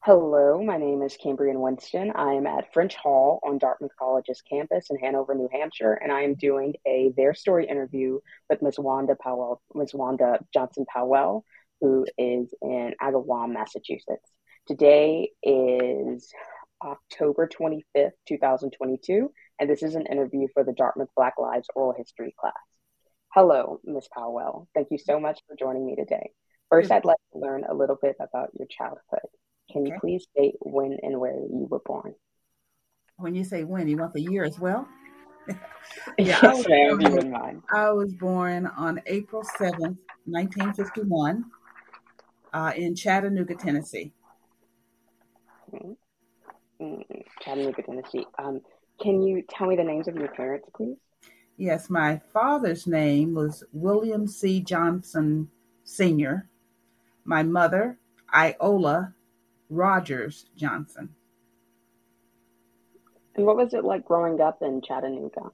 Hello, my name is Cambrian Winston. I am at French Hall on Dartmouth College's campus in Hanover, New Hampshire, and I am doing a Their Story interview with Miss Wanda Johnson Powell, who is in Agawam, Massachusetts. Today is October 25th, 2022, and this is an interview for the Dartmouth Black Lives Oral History class. Hello, Miss Powell. Thank you so much for joining me today. First, Good. I'd like to learn a little bit about your childhood. Can you Okay. please state when and where you were born? When you say when, you want the year as well? Yeah, Yes, ma'am, if you wouldn't mind. I was born on April 7th, 1951, in Chattanooga, Tennessee. Mm, Chattanooga, Tennessee. Can you tell me the names of your parents, please? Yes, my father's name was William C. Johnson Sr. My mother, Iola Rogers Johnson. And what was it like growing up in Chattanooga?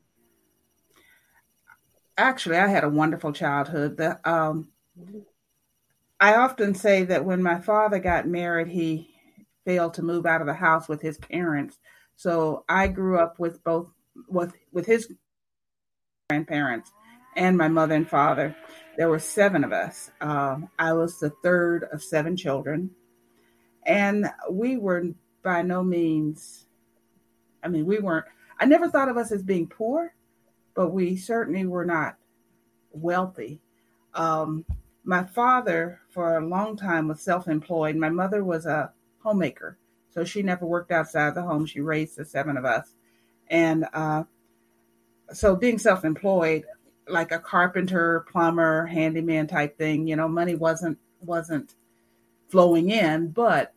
Actually, I had a wonderful childhood. Mhm. I often say that when my father got married, he failed to move out of the house with his parents. So I grew up with both with his grandparents and my mother and father. There were seven of us. I was the third of seven children, and we were by no means. I mean, we weren't. I never thought of us as being poor, but we certainly were not wealthy. Um, my father, for a long time, was self-employed. My mother was a homemaker, so she never worked outside the home. She raised the seven of us, and so being self-employed, like a carpenter, plumber, handyman type thing, money wasn't flowing in,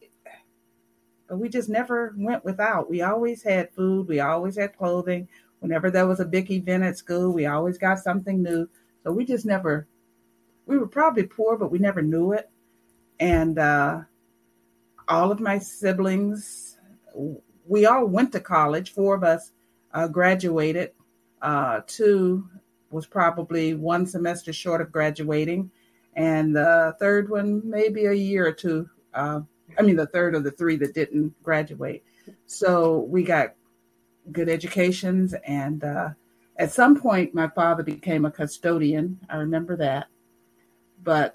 but we just never went without. We always had food. We always had clothing. Whenever there was a big event at school, we always got something new. So we just never. We were probably poor, but we never knew it. And all of my siblings, we all went to college. Four of us graduated. Two was probably one semester short of graduating, and the third one maybe a year or two. The third of the three that didn't graduate. So we got good educations, and at some point, my father became a custodian. I remember that, but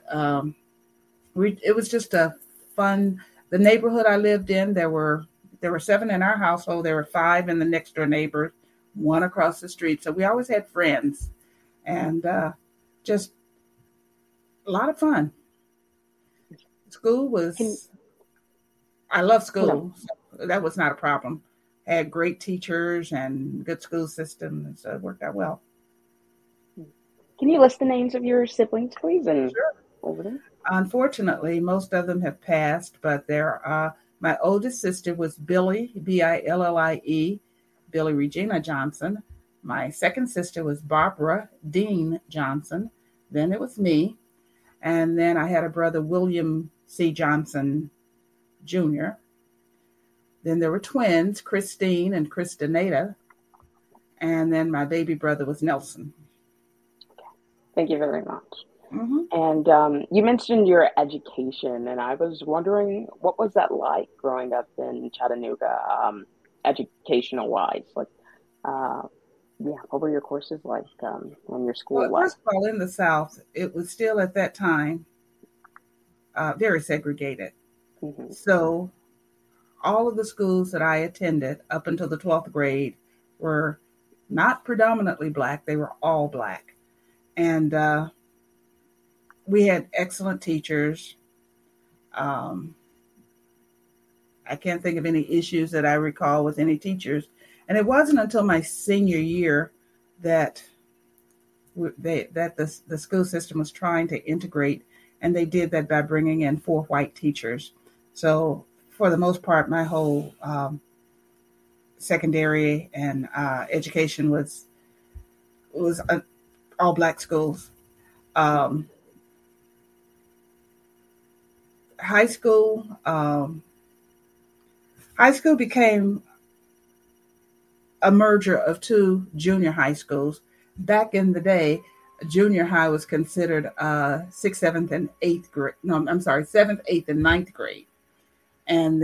it was just a fun. The neighborhood I lived in, there were seven in our household. There were five in the next door neighbors, one across the street. So we always had friends, and just a lot of fun. School Can was. I love you know? school. So that was not a problem. Had great teachers and good school system, and so it worked out well. Can you list the names of your siblings, please, and Sure. over them? Unfortunately, most of them have passed, but my oldest sister was Billie, Billie, Billie Regina Johnson. My second sister was Barbara Dean Johnson. Then it was me. And then I had a brother, William C. Johnson Jr. Then there were twins, Christine and Christinata. And then my baby brother was Nelson. Thank you very much. Hmm. And you mentioned your education, and I was wondering what was that like growing up in Chattanooga, educational wise? Like, uh, yeah, what were your courses like, and your school Well, life? first of all, in the South, it was still at that time very segregated. Hmm. So all of the schools that I attended up until the 12th grade were not predominantly black, they were all black. And we had excellent teachers. Um, I can't think of any issues that I recall with any teachers. And it wasn't until my senior year that the school system was trying to integrate, and they did that by bringing in four white teachers. So for the most part, my whole secondary and education was all black schools. Um, high school high school became a merger of two junior high schools. Back in the day, junior high was considered sixth, seventh, and eighth grade. No, I'm sorry, seventh, eighth, and ninth grade. And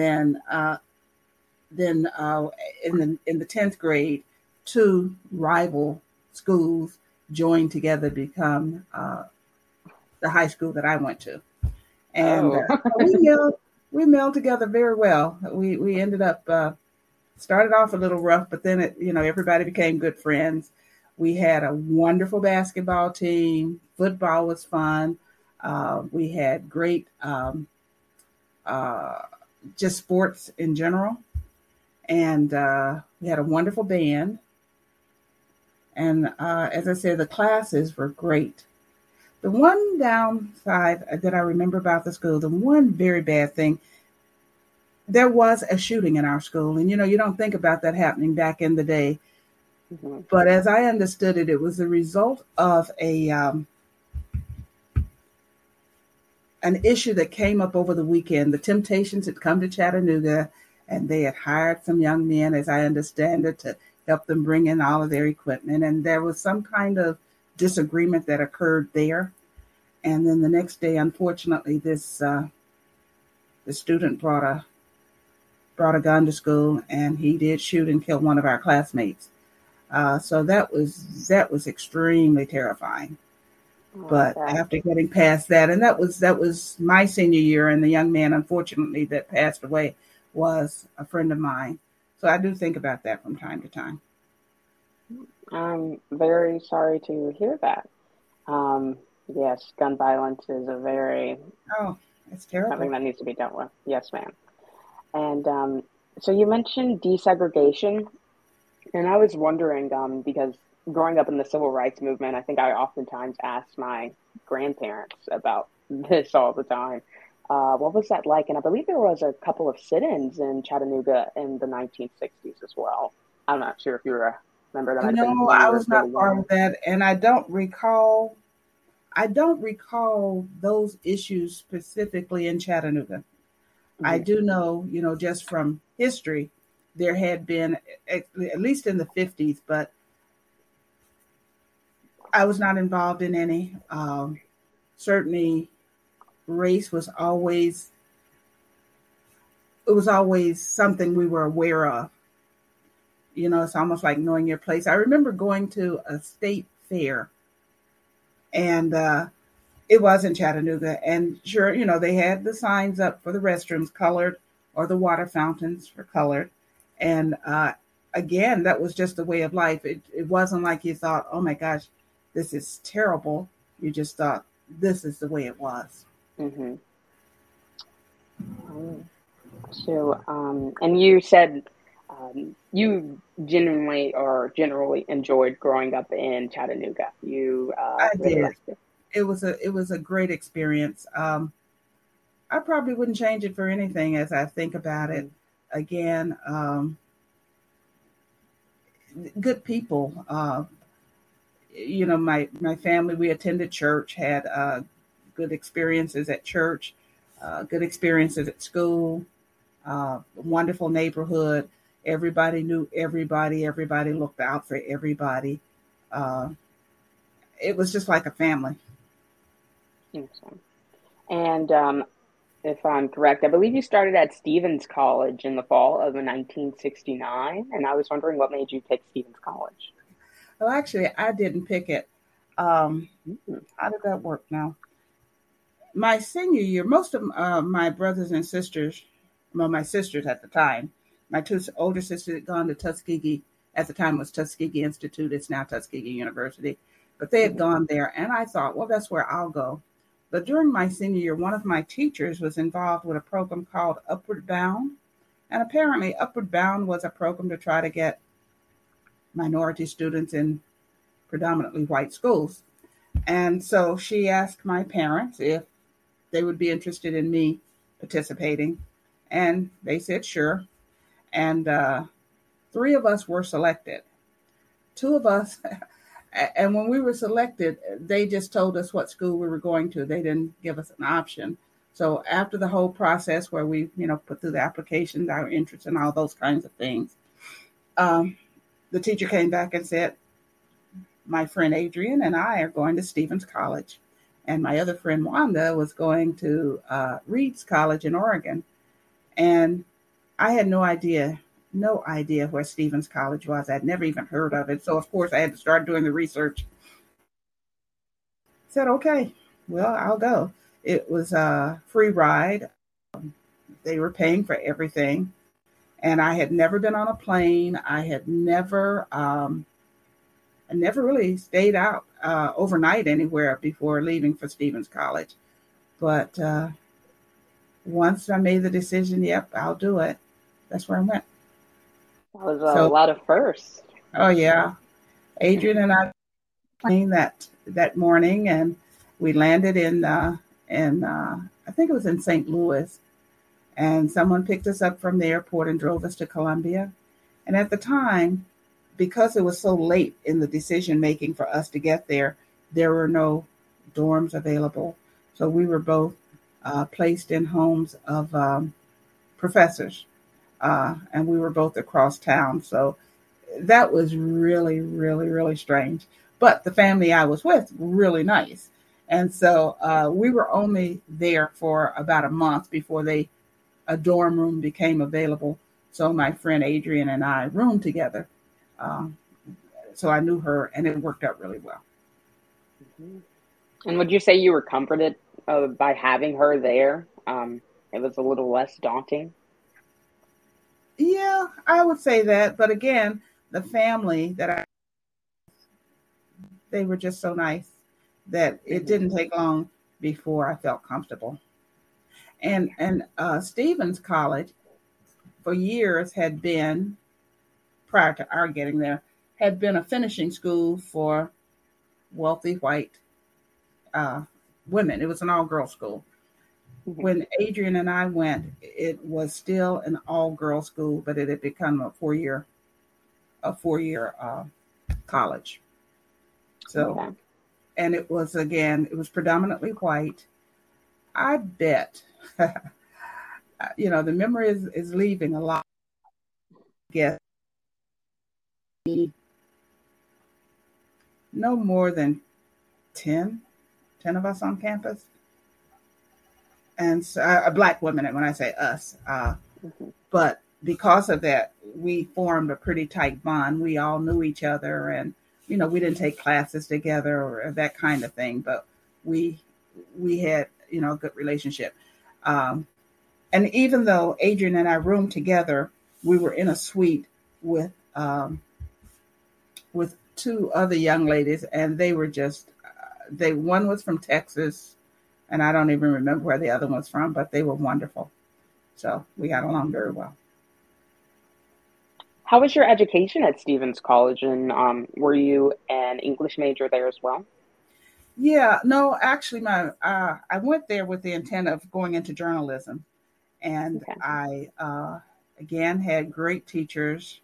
then in the 10th grade, two rival schools joined together to become the high school that I went to. And Oh. we meld together very well. We ended up started off a little rough, but then everybody became good friends. We had a wonderful basketball team. Football was fun. We had great uh, just sports in general, and we had a wonderful band. And as I said, the classes were great. The one downside that I remember about the school, the one very bad thing, there was a shooting in our school. And, you don't think about that happening back in the day. Mm-hmm. But as I understood it, it was a result of an issue that came up over the weekend. The Temptations had come to Chattanooga, and they had hired some young men, as I understand it, to help them bring in all of their equipment. And there was some kind of disagreement that occurred there. And then the next day, unfortunately, this the student brought a gun to school, and he did shoot and kill one of our classmates. So that was extremely terrifying. But after getting past that, and that was my senior year, and the young man, unfortunately, that passed away was a friend of mine. So I do think about that from time to time. I'm very sorry to hear that. Yes, gun violence is It's terrible. something that needs to be dealt with. Yes, ma'am. And so you mentioned desegregation, and I was wondering, because growing up in the civil rights movement, I think I oftentimes asked my grandparents about this all the time. What was that like? And I believe there was a couple of sit-ins in Chattanooga in the 1960s as well. I'm not sure if you remember. That might have been No, when I you were was really not part young. of that, and I don't recall. I don't recall those issues specifically in Chattanooga. I Hmm. do know, just from history, there had been at least in the 50s, but I was not involved in any. Certainly, race was always it was always something we were aware of. It's almost like knowing your place. I remember going to a state fair, and it was in Chattanooga. And sure, they had the signs up for the restrooms colored or the water fountains for colored. And again, that was just a way of life. It wasn't like you thought, oh my gosh, this is terrible. You just thought this is the way it was. Hmm. So, and you said you genuinely or generally enjoyed growing up in Chattanooga. You I really did. liked it. It was a great experience. I probably wouldn't change it for anything as I think about it. Again, good people. My family, we attended church, had good experiences at church, good experiences at school, wonderful neighborhood. Everybody knew everybody. Everybody looked out for everybody. Uh, it was just like a family. Awesome. And if I'm correct, I believe you started at Stevens College in the fall of 1969, and I was wondering what made you pick Stevens College. Well, actually, I didn't pick it. Um, Mm-hmm. how did that work now? My senior year, most of my brothers and sisters, well, my sisters at the time, my two older sisters had gone to Tuskegee. At the time, it was Tuskegee Institute. It's now Tuskegee University. But they had gone there, and I thought, well, that's where I'll go. But during my senior year, one of my teachers was involved with a program called Upward Bound. And apparently, Upward Bound was a program to try to get minority students in predominantly white schools. And so she asked my parents if they would be interested in me participating. And they said, sure. And three of us were selected. Two of us, and when we were selected, they just told us what school we were going to. They didn't give us an option. So after the whole process where we, put through the applications, our interests and all those kinds of things, um, the teacher came back and said, my friend Adrian and I are going to Stevens College. And my other friend Wanda was going to Reed's College in Oregon. And I had no idea where Stevens College was. I'd never even heard of it. So, of course, I had to start doing the research. I said, okay, well, I'll go. It was a free ride. They were paying for everything. And I had never been on a plane. I never really stayed out overnight anywhere before leaving for Stevens College. But once I made the decision, yep, I'll do it. That's where I went. That was a So, lot of firsts. oh yeah, Adrian and I playing that morning, and we landed in I think it was in St. Louis, and someone picked us up from the airport and drove us to Columbia. And at the time, because it was so late in the decision making for us to get there, there were no dorms available. So we were both placed in homes of professors, and we were both across town. So that was really, really, really strange. But the family I was with, really nice. And so we were only there for about a month before a dorm room became available. So my friend Adrian and I roomed together. Um, so I knew her, and it worked out really well. Mm-hmm. And would you say you were comforted by having her there? It was a little less daunting. Yeah, I would say that. But again, the family they were just so nice that it Mm-hmm. didn't take long before I felt comfortable. And Stevens College for years had been, prior to our getting there, had been a finishing school for wealthy white uh, women. It was an all girls school. Mm-hmm. When Adrian and I went, it was still an all girls school, but it had become a 4 year college. So, Okay. and it was predominantly white. I bet, the memory is leaving a lot. I guess no more than 10, 10 of us on campus, and so, black women. And when I say us, Mm-hmm. but because of that, we formed a pretty tight bond. We all knew each other, and we didn't take classes together or that kind of thing, but we we had a good relationship. Um, and even though Adrian and I roomed together, we were in a suite with with two other young ladies, and they were just they one was from Texas, and I don't even remember where the other one was from, but they were wonderful. So we got along very well. How was your education at Stevens College, and were you an English major there as well? Yeah, no, actually, my I went there with the intent of going into journalism, and Okay. I again had great teachers.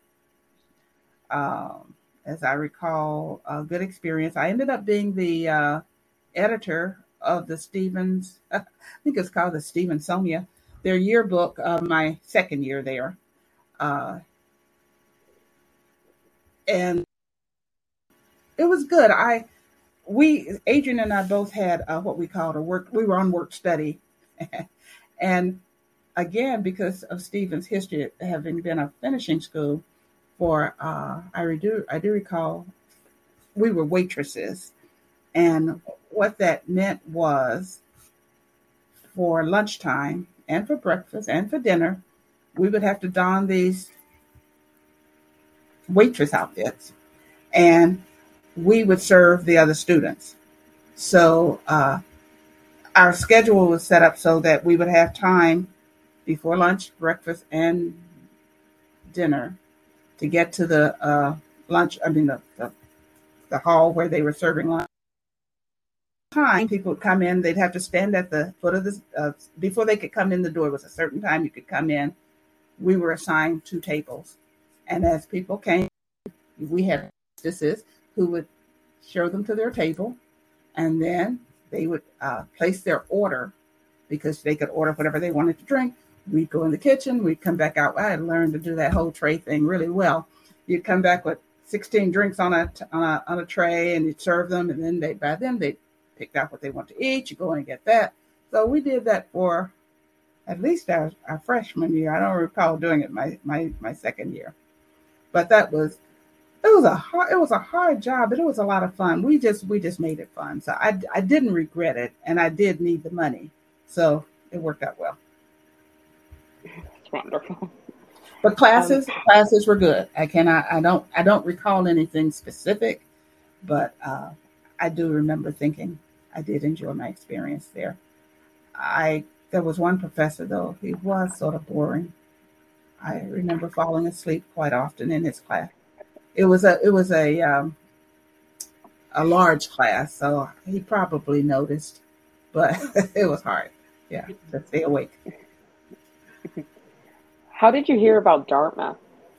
As I recall, a good experience. I ended up being the editor of the Stevens, I think it's called the Stevensonia, their yearbook of my second year there. Uh, and it was good. Adrian and I both had what we called a work, we were on work study. And again, because of Stevens' history having been a finishing school for, I do recall we were waitresses. And what that meant was for lunchtime and for breakfast and for dinner, we would have to don these waitress outfits and we would serve the other students. So our schedule was set up so that we would have time before lunch, breakfast, and dinner to get to the the hall where they were serving lunch. Time people would come in, they'd have to stand at the foot of the before they could come in the door. It was a certain time you could come in. We were assigned two tables, and as people came, we had hostesses who would show them to their table, and then they would place their order because they could order whatever they wanted to drink. We'd go in the kitchen, we'd come back out. I had learned to do that whole tray thing really well. You'd come back with 16 drinks on a tray, and you'd serve them, and then they picked out what they want to eat. You go in and get that. So we did that for at least our freshman year. I don't recall doing it my second year, but it was a hard job, but it was a lot of fun. We just made it fun, so I didn't regret it, and I did need the money, so it worked out well. It's wonderful. But Um, classes were good. I don't recall anything specific, but I do remember thinking I did enjoy my experience there. I There was one professor though, he was sort of boring. I remember falling asleep quite often in his class. It was a large class, so he probably noticed, but it was hard. Yeah, to stay awake. how did you hear about Dartmouth?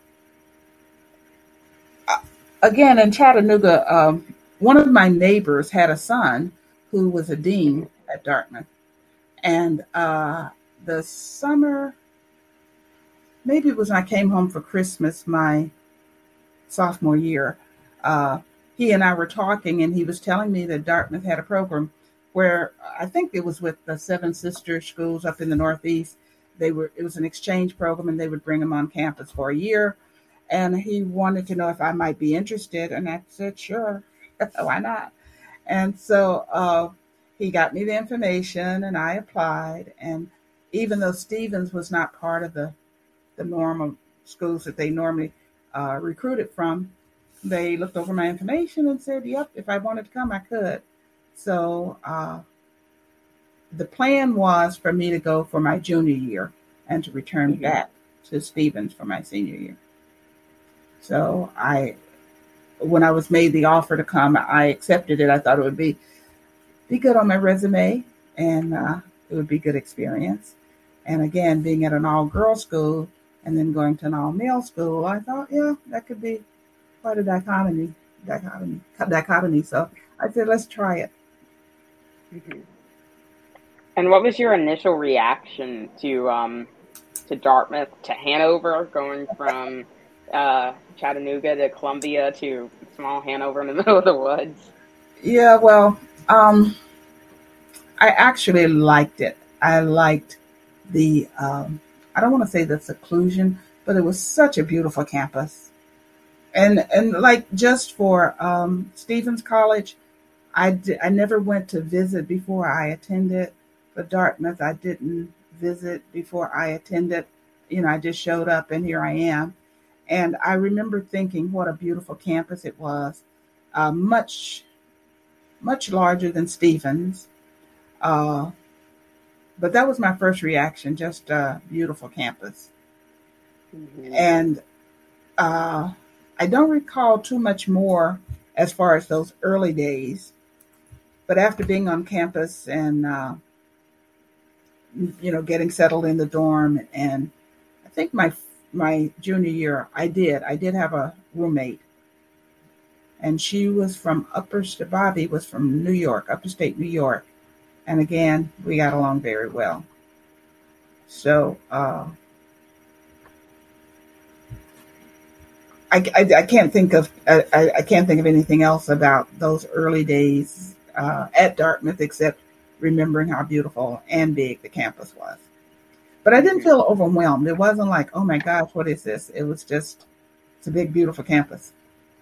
Again, in Chattanooga, one of my neighbors had a son who was a dean at Dartmouth, and the summer, maybe it was when I came home for Christmas my sophomore year. Uh, he and I were talking, and he was telling me that Dartmouth had a program where I think it was with the Seven Sister schools up in the Northeast. It was an exchange program, and they would bring them on campus for a year. And he wanted to know if I might be interested, and I said, sure, why not? And so he got me the information, and I applied. And even though Stevens was not part of the normal schools that they normally recruited from, they looked over my information and said, yep, if I wanted to come, I could. So the plan was for me to go for my junior year and to return Hmm. back to Stevens for my senior year. So when I was made the offer to come, I accepted it. I thought it would be good on my resume, and it would be good experience. And again, being at an all girls school and then going to an all male school, I thought, yeah, that could be quite a dichotomy. So I said, let's try it. Hmm. And what was your initial reaction to Dartmouth to Hanover, going from Chattanooga to Columbia to small Hanover in the middle of the woods? Yeah, well, um, I actually liked it. I liked I don't want to say the seclusion, but it was such a beautiful campus. And like just for Stevens College, I never went to visit before I attended. But Dartmouth, I didn't visit before I attended. I just showed up and here I am. And I remember thinking what a beautiful campus it was. Much, much larger than Stevens. Uh, but that was my first reaction, just a beautiful campus. Hmm. And uh, I don't recall too much more as far as those early days. But after being on campus and getting settled in the dorm, and I think my junior year, I did have a roommate, and she was from Bobby was from New York, upstate New York, and again we got along very well. So I can't think of I can't think of anything else about those early days at Dartmouth except remembering how beautiful and big the campus was. But I didn't Hmm. feel overwhelmed. It wasn't like, oh my gosh, what is this? It was just, it's a big, beautiful campus.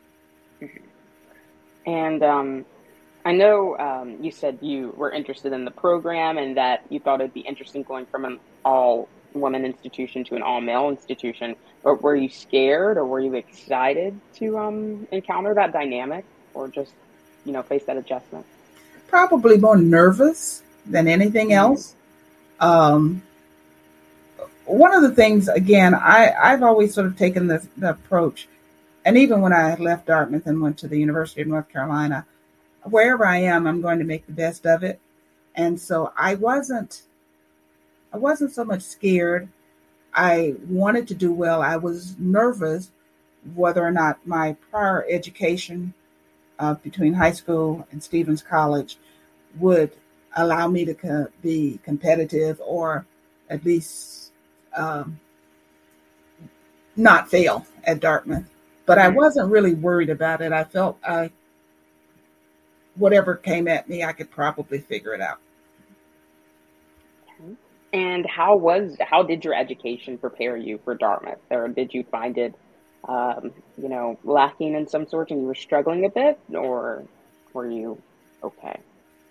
And I know you said you were interested in the program and that you thought it'd be interesting going from an all woman institution to an all male institution. But were you scared or were you excited to encounter that dynamic or just, face that adjustment? Probably more nervous than anything Hmm. else. Um, One of the things, again, I've always sort of taken the approach, and even when I left Dartmouth and went to the University of North Carolina, wherever I am, I'm going to make the best of it. And so I wasn't so much scared. I wanted to do well. I was nervous whether or not my prior education between high school and Stevens College would allow me to be competitive or at least um, not fail at Dartmouth. But I Hmm. wasn't really worried about it. I felt whatever came at me, I could probably figure it out. And how did your education prepare you for Dartmouth, or did you find it, lacking in some sort, and you were struggling a bit, or were you okay?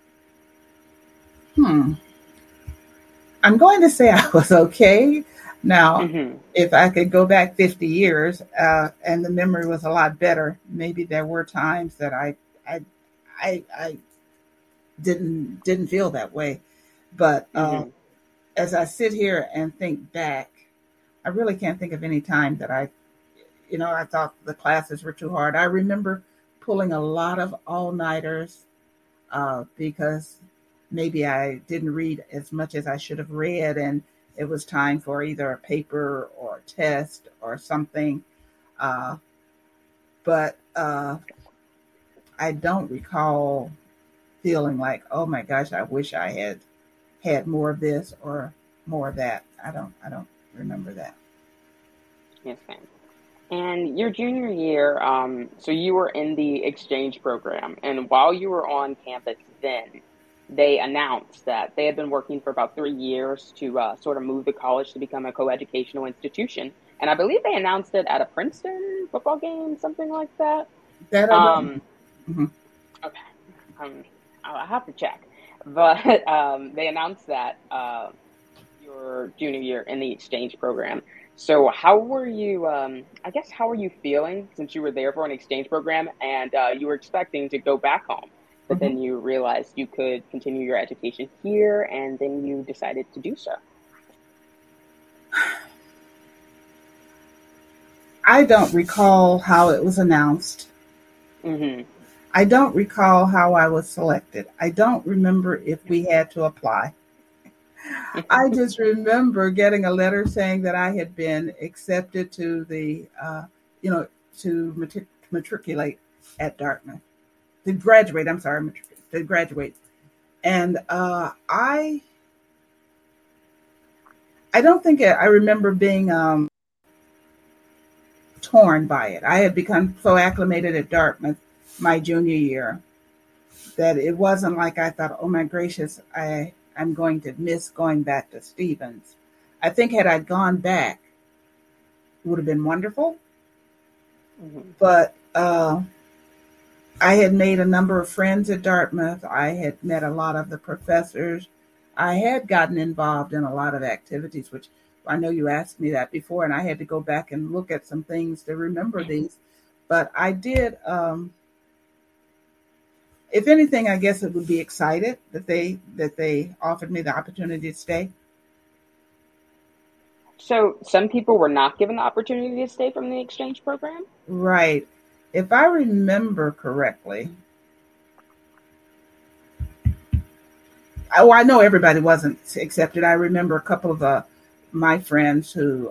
Hmm. I'm going to say I was okay. Now, Mm-hmm. if I could go back 50 years and the memory was a lot better, maybe there were times that I, I didn't feel that way. But Mm-hmm. as I sit here and think back, I really can't think of any time that I thought the classes were too hard. I remember pulling a lot of all nighters because maybe I didn't read as much as I should have read, and it was time for either a paper or a test or something. Uh, but I don't recall feeling like, oh my gosh, I wish I had more of this or more of that. I don't remember that. Yes, ma'am. And your junior year, so you were in the exchange program, and while you were on campus then, they announced that they had been working for about 3 years to sort of move the college to become a coeducational institution. And I believe they announced it at a Princeton football game, something like that. That I don't. Um, Mhm. okay, um, I'll have to check. But they announced that your junior year in the exchange program. So how were you, I guess, how were you feeling since you were there for an exchange program and you were expecting to go back home, but Mhm. then you realized you could continue your education here and then you decided to do so? I don't recall how it was announced. Mm-hmm. I don't recall how I was selected. I don't remember if we had to apply. I just remember getting a letter saying that I had been accepted to you know, to matriculate at Dartmouth, to graduate. I'm sorry, to graduate. And I don't think I remember being torn by it. I had become so acclimated at Dartmouth my junior year that it wasn't like I thought, oh my gracious, I'm going to miss going back to Stevens. I think had I gone back, it would have been wonderful. Mm-hmm. But I had made a number of friends at Dartmouth. I had met a lot of the professors. I had gotten involved in a lot of activities, which I know you asked me that before, and I had to go back and look at some things to remember these. But I did. If anything, I guess it would be excited that they offered me the opportunity to stay. So some people were not given the opportunity to stay from the exchange program? Right. If I remember correctly, I know everybody wasn't accepted. I remember a couple of my friends who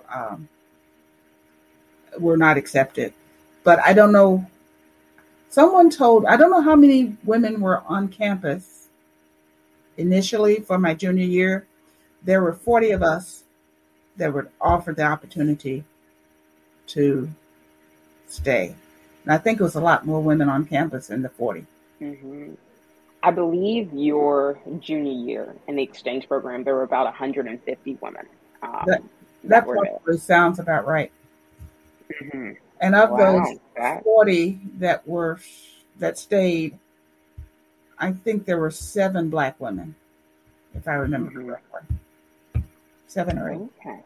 were not accepted, but I don't know. Someone told I don't know how many women were on campus initially for my junior year. There were 40 of us that were offered the opportunity to stay. And I think it was a lot more women on campus than the 40. Mm-hmm. I believe your junior year in the exchange program, there were about 150 women That that that were there. probably sounds about right. Hmm. And of those Wow, that 40 that stayed, I think there were 7 black women, if I remember hmm correctly. 7 or 8. okay.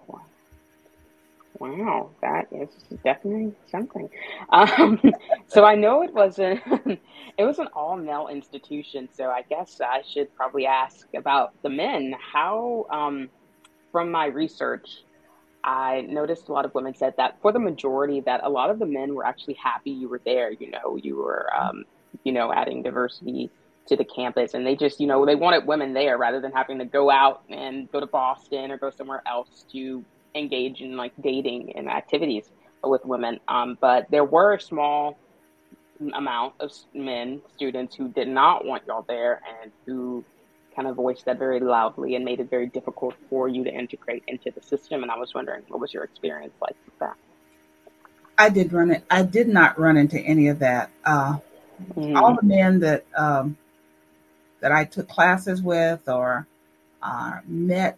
Wow, that is definitely something. So I know it was a it was an all male institution. So I guess I should probably ask about the men. How, from my research, I noticed a lot of women said that for the majority, that a lot of the men were actually happy you were there. You were, adding diversity to the campus, and they just, they wanted women there rather than having to go out and go to Boston or go somewhere else to engage in like dating and activities with women. But there were a small amount of men students who did not want y'all there and who kind of voiced that very loudly and made it very difficult for you to integrate into the system. And I was wondering, what was your experience like with that? I did not run into any of that. All Mm-hmm. the men that I took classes with or met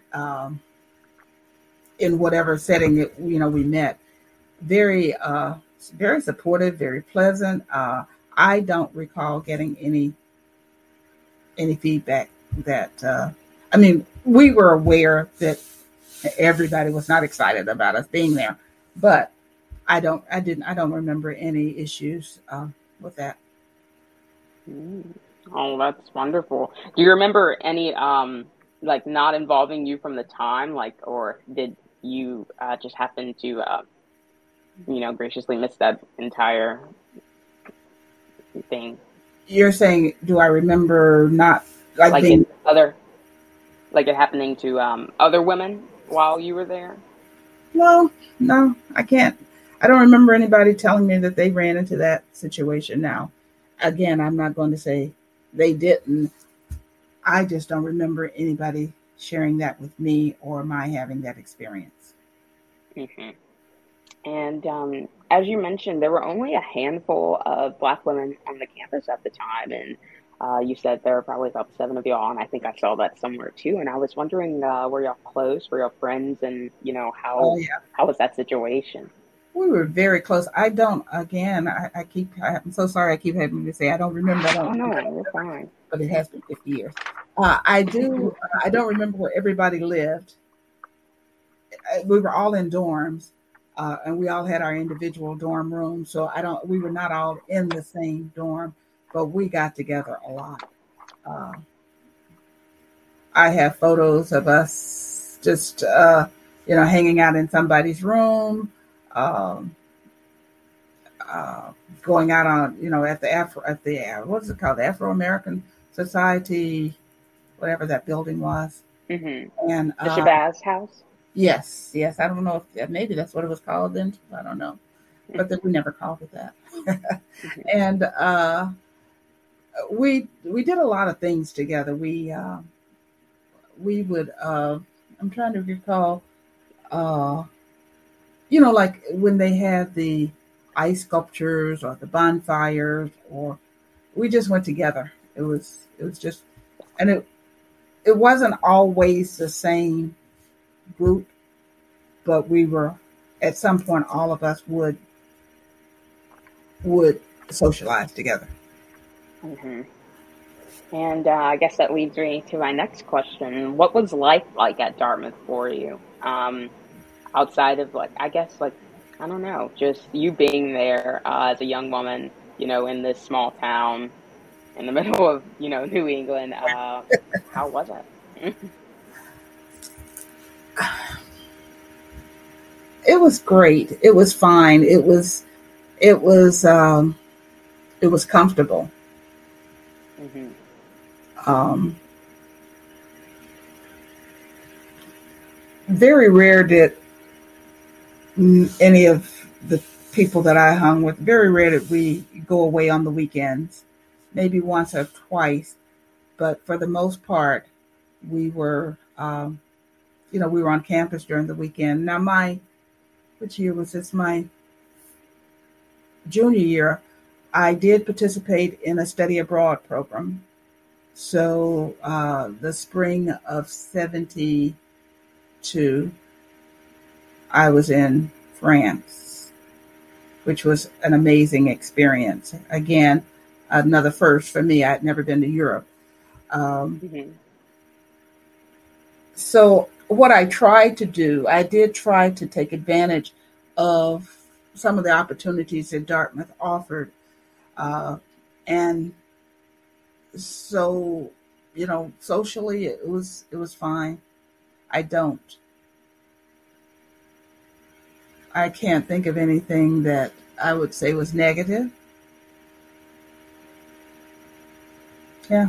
in whatever setting we met. Very, very supportive, very pleasant. I don't recall getting any feedback that. I mean, we were aware that everybody was not excited about us being there, but I don't remember any issues with that. Mm. Oh, that's wonderful. Do you remember any like not involving you from the time, like, or did you just happen to graciously miss that entire thing? You're saying, do I remember not like Like being? it other like it happening to other women while you were there? No, no, I can't. I don't remember anybody telling me that they ran into that situation. Now, again, I'm not going to say they didn't. I just don't remember anybody sharing that with me or my having that experience. Hmm. And as you mentioned, there were only a handful of Black women on the campus at the time, and you said there were probably about seven of y'all, and I think I saw that somewhere too. And I was wondering, were y'all close? Were y'all friends? And Oh yeah, how was that situation? we were very close. I don't. Again, I'm so sorry. I keep having to say I don't remember. I Oh don't remember, no, you're fine. but it has been 50 years. I do. I don't remember where everybody lived. We were all in dorms, and we all had our individual dorm rooms. So I don't. We were not all in the same dorm, but we got together a lot. Uh, I have photos of us just hanging out in somebody's room, um, uh, going out on at the what's it called, the Afro American Society, whatever that building was, Hmm. and The Shabazz house. yes, yes. I don't know if maybe that's what it was called then. I don't know, but Hmm. we never called it that. Hmm. And we did a lot of things together. We would. I'm trying to recall. Uh, like when they had the ice sculptures or the bonfires, or we just went together. It was just, and it wasn't always the same group, but we were at some point all of us would socialize together. Hmm. And I guess that leads me to my next question. What was life like at Dartmouth for you? Outside of like, I guess like, I don't know, just you being there as a young woman, in this small town in the middle of, New England. How was it? It was great. It was fine. It was it was comfortable. Hmm. Um, Very rare did any of the people that I hung with, very rare did we go away on the weekends, maybe once or twice, but for the most part, we were, we were on campus during the weekend. Now, which year was this? My junior year, I did participate in a study abroad program. So, the spring of 72, I was in France, which was an amazing experience. Again, another first for me. I'd never been to Europe. Um, Hmm. so what I tried to do, I did try to take advantage of some of the opportunities that Dartmouth offered. Uh, and so, socially it was fine. I don't. I can't think of anything that I would say was negative. Yeah.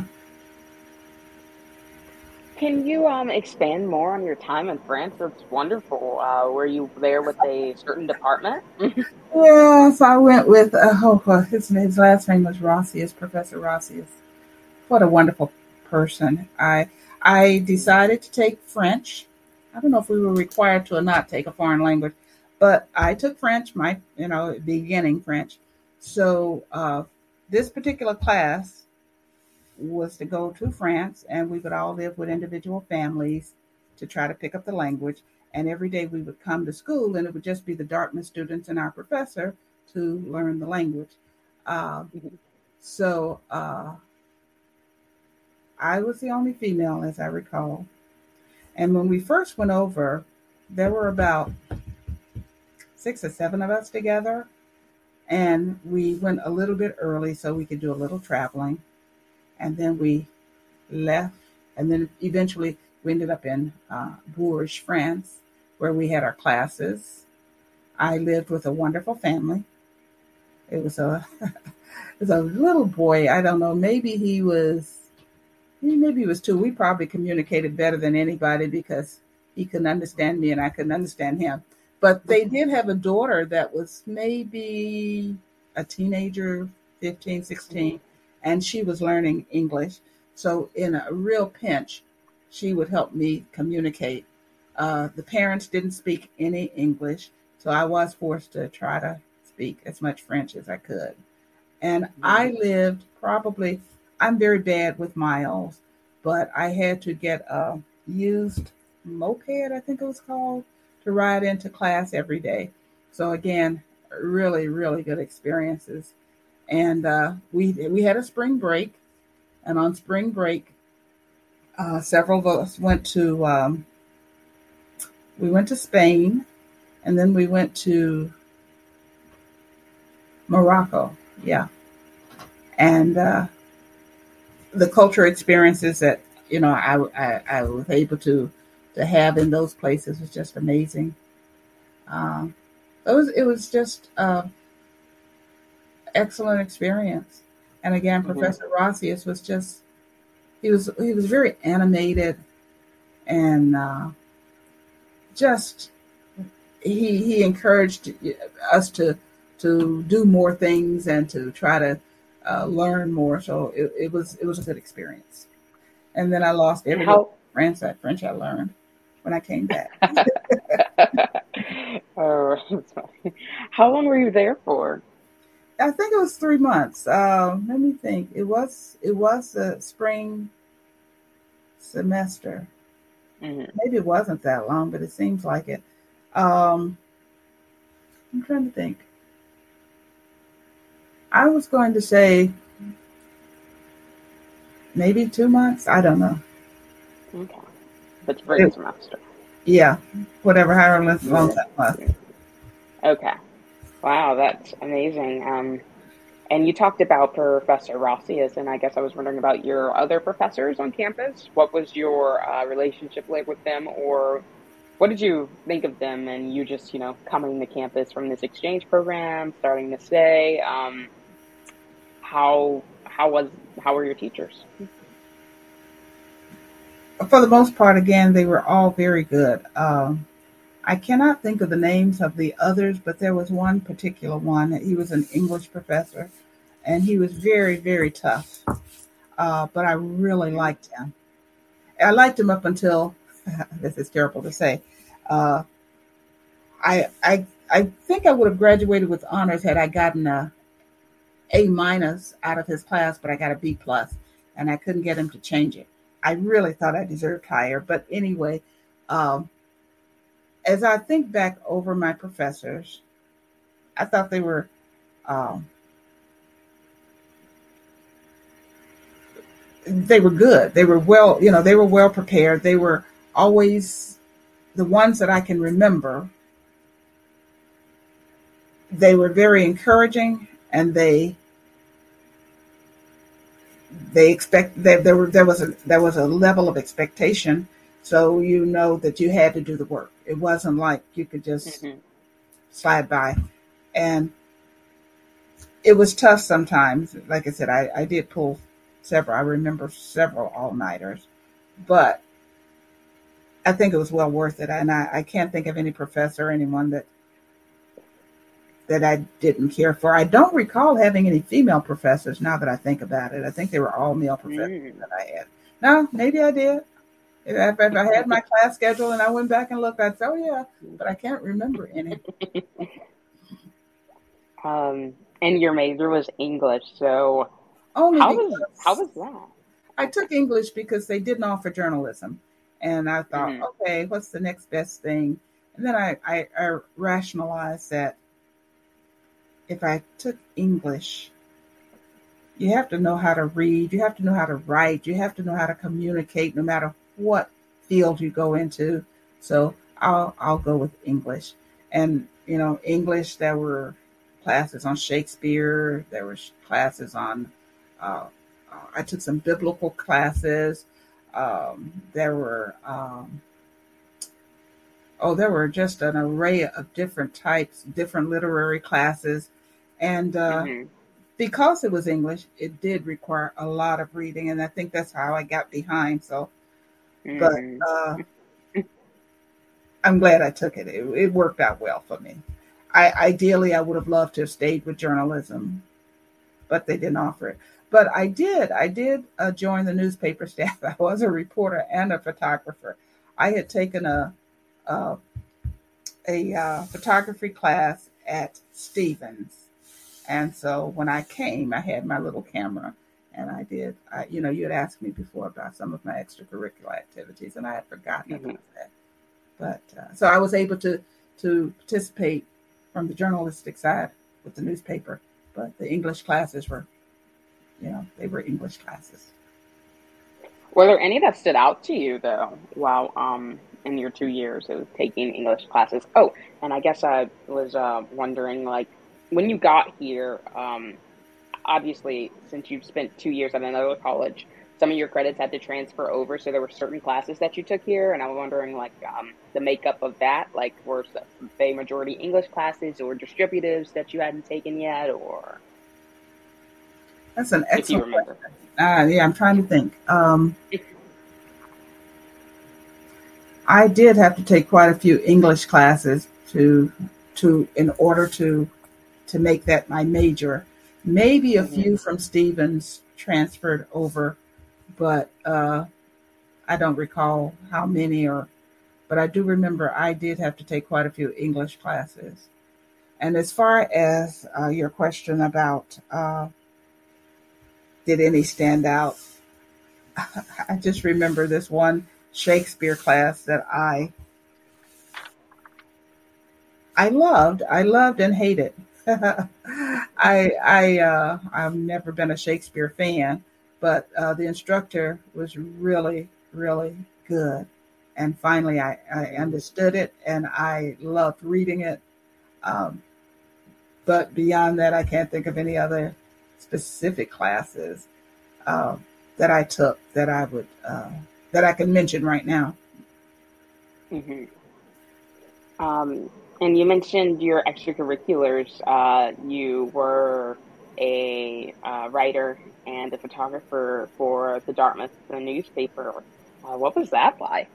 Can you expand more on your time in France? That's wonderful. Were you there with a certain department? Yes, I went with his last name was Rossius, Professor Rossius. What a wonderful person. I decided to take French. I don't know if we were required to or not take a foreign language, but I took French, my beginning French. So this particular class, was to go to France, and we would all live with individual families to try to pick up the language. And every day we would come to school, and it would just be the Dartmouth students and our professor to learn the language. Uh, Mhm. so I was the only female, as I recall. And when we first went over, there were about 6 or 7 of us together. And we went a little bit early so we could do a little traveling. And then we left. And then eventually we ended up in Bourges, France, where we had our classes. I lived with a wonderful family. It was a it was a little boy. I don't know. Maybe he was 2. We probably communicated better than anybody because he couldn't understand me and I couldn't understand him. But they did have a daughter that was maybe a teenager, 15, 16, and she was learning English. So in a real pinch, she would help me communicate. The parents didn't speak any English, so I was forced to try to speak as much French as I could. And I lived probably, I'm very bad with miles, but I had to get a used moped, I think it was called, to ride into class every day. So again, really, really good experiences. And we had a spring break, and on spring break, several of us we went to Spain, and then we went to Morocco. Yeah, and the culture experiences that I was able to have in those places was just amazing. Um, it was just excellent experience. And again, Mhm. Professor Rossius was just he was very animated and just he encouraged us to do more things and to try to learn more. So it was a good experience. And then I lost And every little how French I learned when I came back. oh, that's funny. How long were you there for? I think it was 3 months. Let me think. It was a spring semester. Hmm. Maybe it wasn't that long, but it seems like it. Um, I'm trying to think. I was going to say maybe 2 months. I don't know. Okay. But spring It, semester. yeah, whatever, however long Yeah. that was. Okay. Wow, that's amazing. And you talked about Professor Rossius, and I guess I was wondering about your other professors on campus. What was your relationship like with them, or what did you think of them? And you just, coming to campus from this exchange program, starting to stay. How was how were your teachers? For the most part, again, they were all very good. I cannot think of the names of the others, but there was one particular one. He was an English professor, and he was very, very tough. But I really Mm. liked him. I liked him up until this is terrible to say. Uh, I think I would have graduated with honors had I gotten a minus out of his class, but I got a B plus, and I couldn't get him to change it. I really thought I deserved higher, but anyway, um, as I think back over my professors, I thought um, they were good. They were well, they were well prepared. They were always the ones that I can remember. They were very encouraging, and they expect that there was a level of expectation, so you know that you had to do the work. It wasn't like you could just Hmm. slide by, and it was tough sometimes. Like I said, I did pull several. I remember several all nighters, but I think it was well worth it. And I can't think of any professor or anyone that I didn't care for. I don't recall having any female professors now that I think about it. I think they were all male professors Mm. that I had. No, maybe I did. If I had my class schedule and I went back and looked, I'd say, oh, yeah, but I can't remember any. And your major was English, so Only how was because that? I took English because they didn't offer journalism. And I thought, Hmm. okay, what's the next best thing? And then I rationalized that if I took English, you have to know how to read, you have to know how to write, you have to know how to communicate no matter what field you go into. So I'll go with English. And English, there were classes on Shakespeare, there were classes on uh, I took some biblical classes. There were there were just an array of different types, different literary classes, and Hmm. because it was English, it did require a lot of reading, and I think that's how I got behind. So, but Hmm. I'm glad I took it. It worked out well for me. Ideally, I would have loved to have stayed with journalism, but they didn't offer it. But I did join the newspaper staff. I was a reporter and a photographer. I had taken a, photography class at Stevens. And so when I came, I had my little camera, and I did. You had asked me before about some of my extracurricular activities, and I had forgotten Hmm. about that. But so I was able to participate from the journalistic side with the newspaper, but the English classes were, they were English classes. Were there any that stood out to you though, while in your 2 years of taking English classes? Oh, and I guess I was wondering, like, when you got here, obviously since you've spent 2 years at another college, some of your credits had to transfer over, so there were certain classes that you took here, and I was wondering, like, the makeup of that, like, were they majority English classes or distributives that you hadn't taken yet, or That's an if you excellent remember? question. Yeah, I'm trying to think. I did have to take quite a few English classes to in order to make that my major. Maybe a Hmm. few from Stevens transferred over, but I don't recall how many. But I do remember I did have to take quite a few English classes. And as far as your question about did any stand out, I just remember this one Shakespeare class that I loved and hated. I've never been a Shakespeare fan, but the instructor was really really good, and finally I understood it and I loved reading it. Um, but beyond that, I can't think of any other specific classes uh, that I took that I can mention right now. Hmm. Um, and you mentioned your extracurriculars. You were a writer and a photographer for the Dartmouth the newspaper. What was that like?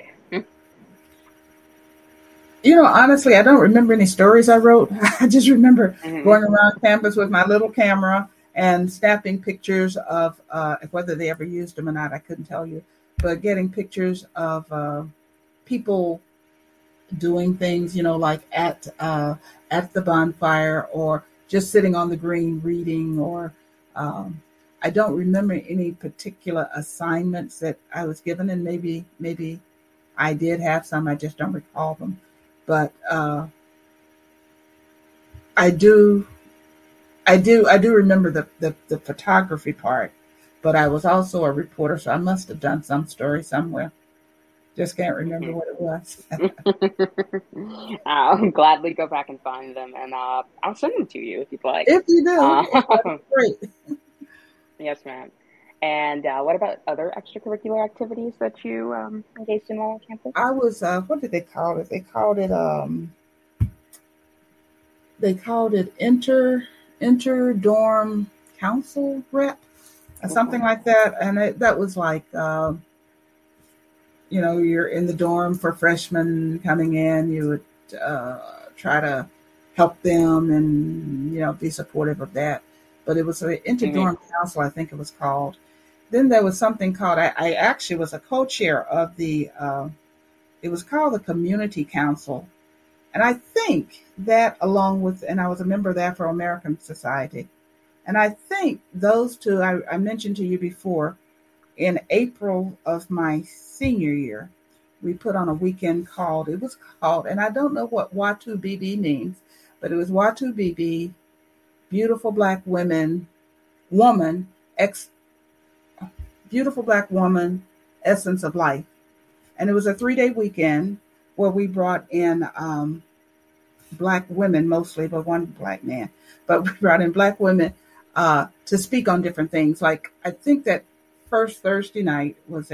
Honestly, I don't remember any stories I wrote. I just remember Hmm. going around campus with my little camera and snapping pictures of whether they ever used them or not. I couldn't tell you, but getting pictures of people doing things, like at the bonfire or just sitting on the green reading. Or I don't remember any particular assignments that I was given, and maybe I did have some. I just don't recall them. But I do, I do remember the photography part. But I was also a reporter, so I must have done some story somewhere. Just can't remember Hmm. what it was. I'll gladly go back and find them, and I'll send them to you if you'd like. If you do, Uh, that'd be great. yes, ma'am. And what about other extracurricular activities that you engaged in while on campus? I was what did they call it? They called it inter dorm council rep or something Okay. like that, and that was like you're in the dorm for freshmen coming in. You would try to help them and be supportive of that. But it was an inter Hmm. dorm council, I think it was called. Then there was something called I actually was a co-chair of the. It was called the Community Council. And I think that, along with, and I was a member of the Afro American Society, and I think those two I mentioned to you before, in April of my senior year, we put on a weekend it was called, and I don't know what Watu BB means, but it was Watu BB, Beautiful Black Woman, ex, Beautiful Black Woman, Essence of Life. And it was a 3-day weekend where we brought in Black women mostly, but one Black man. But we brought in Black women to speak on different things. Like, I think that first Thursday night was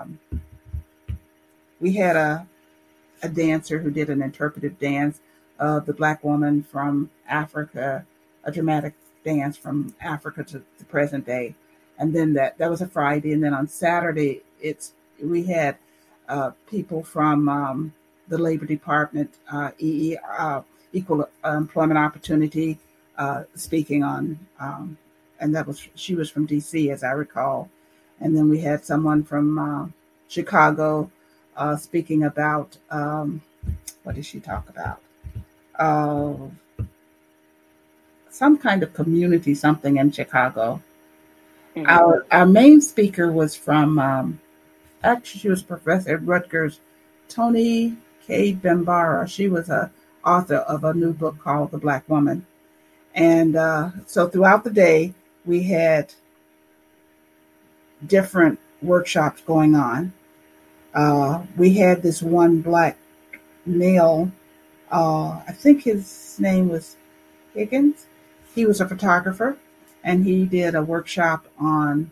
we had a dancer who did an interpretive dance of the Black woman from Africa, a dramatic dance from Africa to the present day. And then that was a Friday. And then on Saturday, we had people from the Labor Department, Equal Employment Opportunity, speaking on, and she was from DC, as I recall. And then we had someone from Chicago speaking about, what did she talk about? Some kind of community something in Chicago. Mm-hmm. Our main speaker was from, actually she was Professor at Rutgers, Toni Cade Bambara. She was a author of a new book called The Black Woman. And so throughout the day, we had different workshops going on. We had this one Black male, I think his name was Higgins. He was a photographer, and he did a workshop on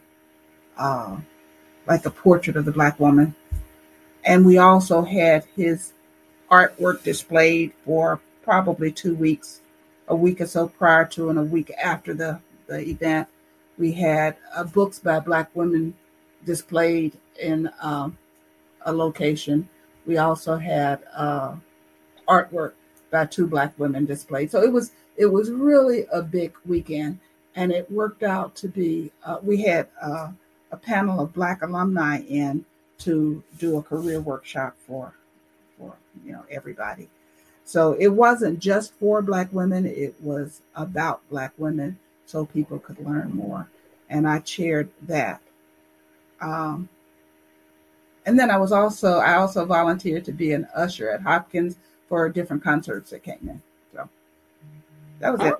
like a portrait of the Black woman. And we also had his artwork displayed for probably 2 weeks, a week or so prior to and a week after the event. We had books by Black women displayed in a location. We also had artwork by 2 Black women displayed. So it was really a big weekend, and it worked out to be. We had a panel of Black alumni in to do a career workshop for everybody. So it wasn't just for Black women; it was about Black women, so people could learn more. And I chaired that. And then I also volunteered to be an usher at Hopkins for different concerts that came in. So that was it.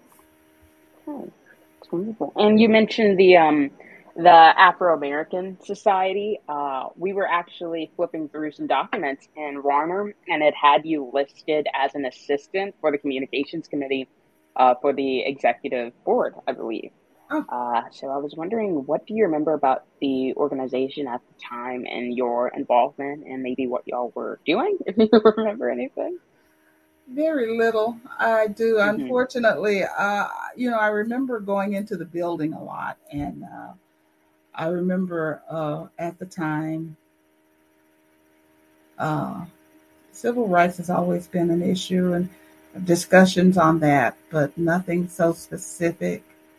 Okay. That's wonderful. And you mentioned the Afro-American Society. We were actually flipping through some documents in Warner, and it had you listed as an assistant for the communications committee for the executive board, I believe. Oh. So I was wondering, what do you remember about the organization at the time and your involvement, and maybe what y'all were doing, if you remember anything? Very little. I do. Mm-hmm. Unfortunately, I remember going into the building a lot, and I remember at the time, civil rights has always been an issue and discussions on that, but nothing so specific.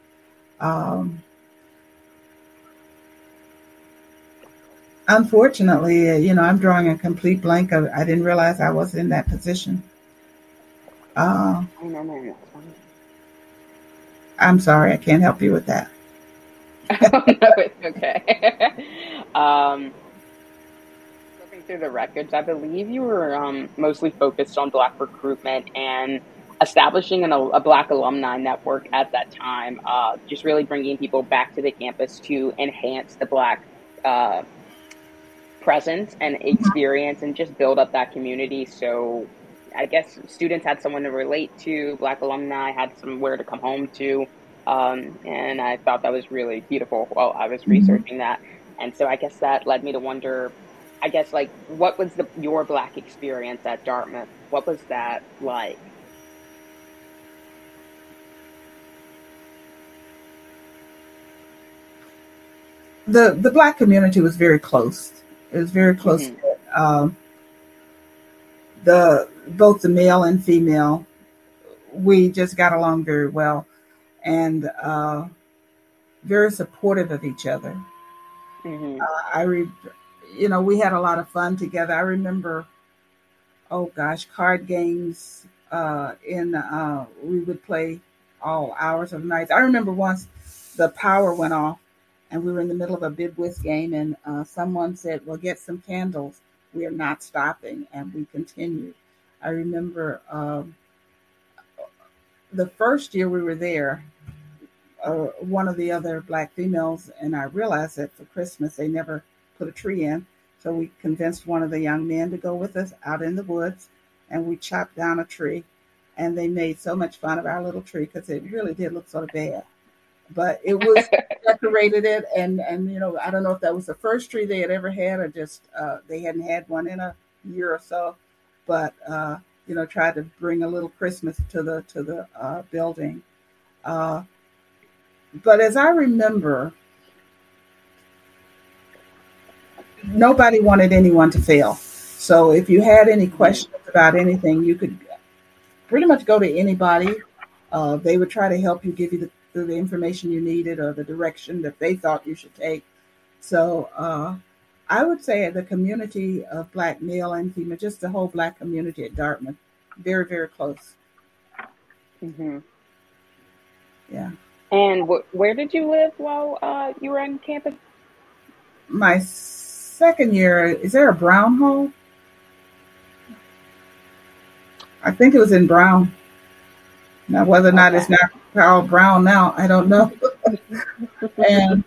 Unfortunately, I'm drawing a complete blank. I didn't realize I was in that position. I'm sorry, I can't help you with that. Oh, no, it's okay. Looking through the records, I believe you were mostly focused on Black recruitment and establishing a Black alumni network at that time, just really bringing people back to the campus to enhance the Black presence and experience and just build up that community. So I guess students had someone to relate to, Black alumni had somewhere to come home to. And I thought that was really beautiful while I was researching that. And so I guess that led me to wonder, what was your Black experience at Dartmouth? What was that like? The Black community was very close. It was very close. Mm-hmm. Both the male and female, we just got along very well, and very supportive of each other. Mm-hmm. We had a lot of fun together. I remember, card games. We would play all hours of the night. I remember once the power went off and we were in the middle of a Bid Whist game, and someone said, "Well, get some candles. We are not stopping," and we continued. I remember the first year we were there, one of the other black females and I realized that for Christmas they never put a tree in. So we convinced one of the young men to go with us out in the woods, and we chopped down a tree. And they made so much fun of our little tree because it really did look sort of bad. But it was decorated it, and I don't know if that was the first tree they had ever had or just they hadn't had one in a year or so. But tried to bring a little Christmas to the building. But as I remember, nobody wanted anyone to fail. So if you had any questions about anything, you could pretty much go to anybody. They would try to help you, give you the information you needed or the direction that they thought you should take. So I would say the community of Black male and female, just the whole Black community at Dartmouth, very, very close. Mm-hmm. Yeah. And where did you live while you were on campus? My second year, is there a Brown Hall? I think it was in Brown. Now, whether or not it's not called Brown now, I don't know. And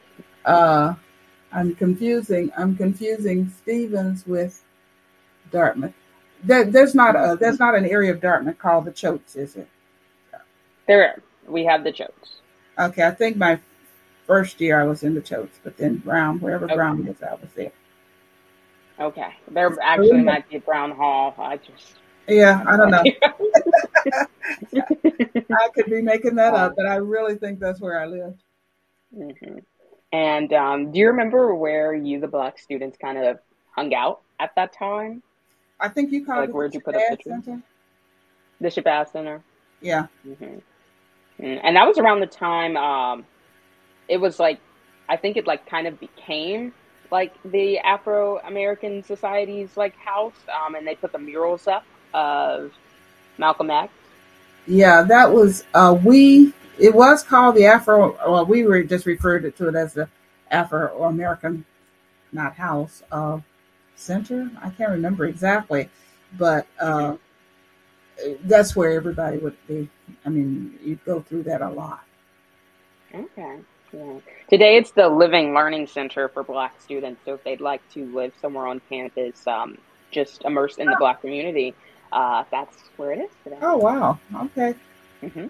I'm confusing Stevens with Dartmouth. There's not an area of Dartmouth called the Choates, is it? We have the Choates. Okay, I think my first year I was in the Choates, but then Brown, wherever Brown is, I was there. Okay, there actually might be a Brown Hall. I don't know. I could be making that up, but I really think that's where I lived. Mm-hmm. And do you remember where you, the Black students, kind of hung out at that time? I think you called it where'd you put up the tree? The Shabazz Center. Yeah. Mm-hmm. And that was around the time it was like, I think it like kind of became like the Afro-American Society's like house, and they put the murals up of Malcolm X. Yeah, that was it was called the Afro, or we were just referred to it as the Afro-American, not house, center. I can't remember exactly, but that's where everybody would be. I mean, you'd go through that a lot. Okay. Yeah. Today it's the Living Learning Center for Black students. So if they'd like to live somewhere on campus, just immersed in the Black community, that's where it is today. Oh, wow. Okay. Mm-hmm.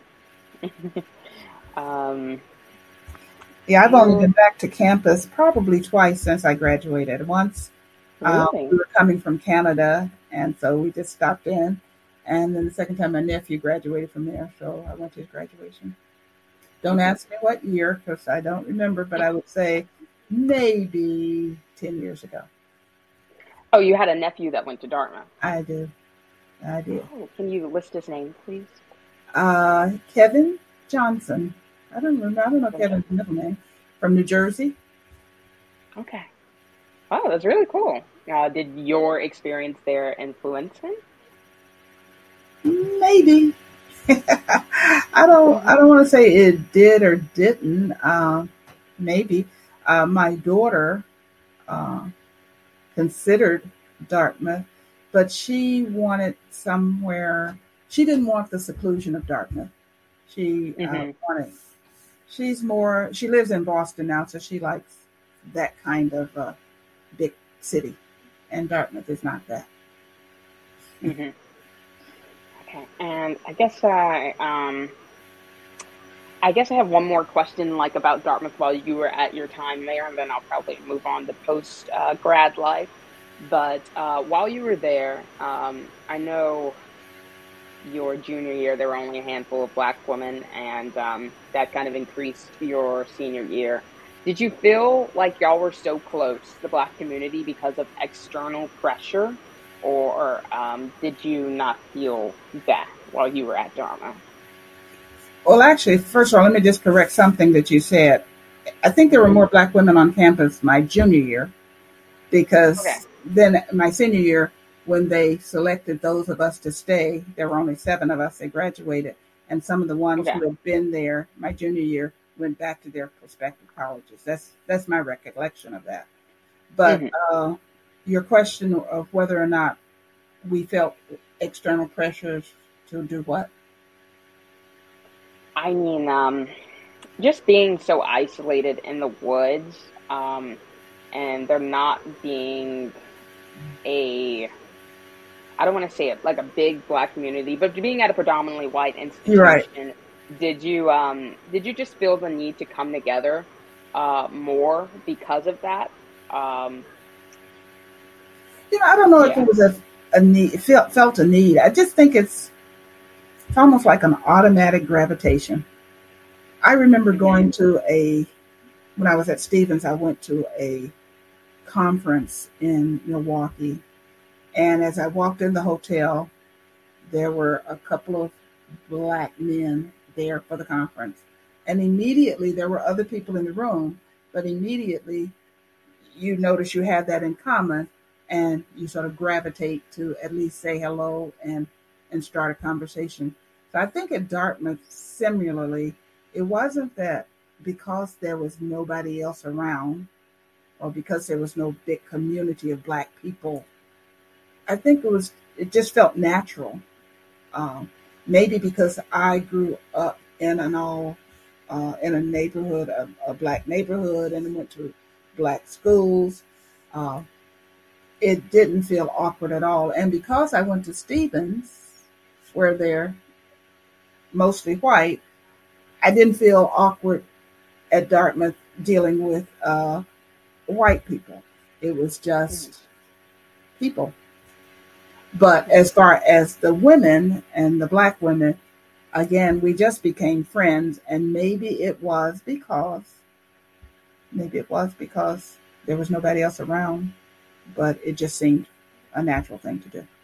Yeah, I've only been back to campus probably twice since I graduated. Once really? we were coming from Canada, and so we just stopped in. And then the second time, my nephew graduated from there, so I went to his graduation. Don't ask me what year, because I don't remember, but I would say maybe 10 years ago. Oh, you had a nephew that went to Dartmouth? I did. Oh, can you list his name, please? Kevin Johnson. I don't know Kevin's middle name. From New Jersey. Okay. Oh, that's really cool. Did your experience there influence him? Maybe. I don't want to say it did or didn't. Maybe. My daughter considered Dartmouth, but she wanted somewhere. She didn't want the seclusion of Dartmouth. She wanted. She lives in Boston now, so she likes that kind of big city, and Dartmouth is not that. Mm-hmm. Okay, and I guess I have one more question, like about Dartmouth while you were at your time there, and then I'll probably move on to post grad life. But while you were there, I know your junior year there were only a handful of Black women, and that kind of increased your senior year. Did you feel like y'all were so close, the Black community, because of external pressure? Or did you not feel that while you were at Dartmouth? Well, actually, first of all, let me just correct something that you said. I think there were more Black women on campus my junior year, because then my senior year, when they selected those of us to stay, there were only 7 of us that graduated. And some of the ones who had been there my junior year went back to their prospective colleges. That's my recollection of that. But Hmm. your question of whether or not we felt external pressures to do what? I mean, just being so isolated in the woods, and there not being a, I don't want to say it like a big black community, but being at a predominantly white You're right. institution, did you just feel the need to come together more because of that? Um, I don't know if it yeah. was a need, felt a need. I just think it's almost like an automatic gravitation. I remember Hmm. going to when I was at Stevens, I went to a conference in Milwaukee. And as I walked in the hotel, there were a couple of black men there for the conference. And immediately there were other people in the room, but immediately you notice you have that in common and you sort of gravitate to at least say hello and start a conversation. So I think at Dartmouth, similarly, it wasn't that because there was nobody else around or because there was no big community of black people. I think it just felt natural. Um, Maybe because I grew up in a neighborhood, a black neighborhood, and went to black schools. Uh, it didn't feel awkward at all. And because I went to Stevens, where they're mostly white, I didn't feel awkward at Dartmouth dealing with white people. It was Hmm. just people. But as far as the women and the black women, again, we just became friends. And maybe it was because there was nobody else around, but it just seemed a natural thing to do.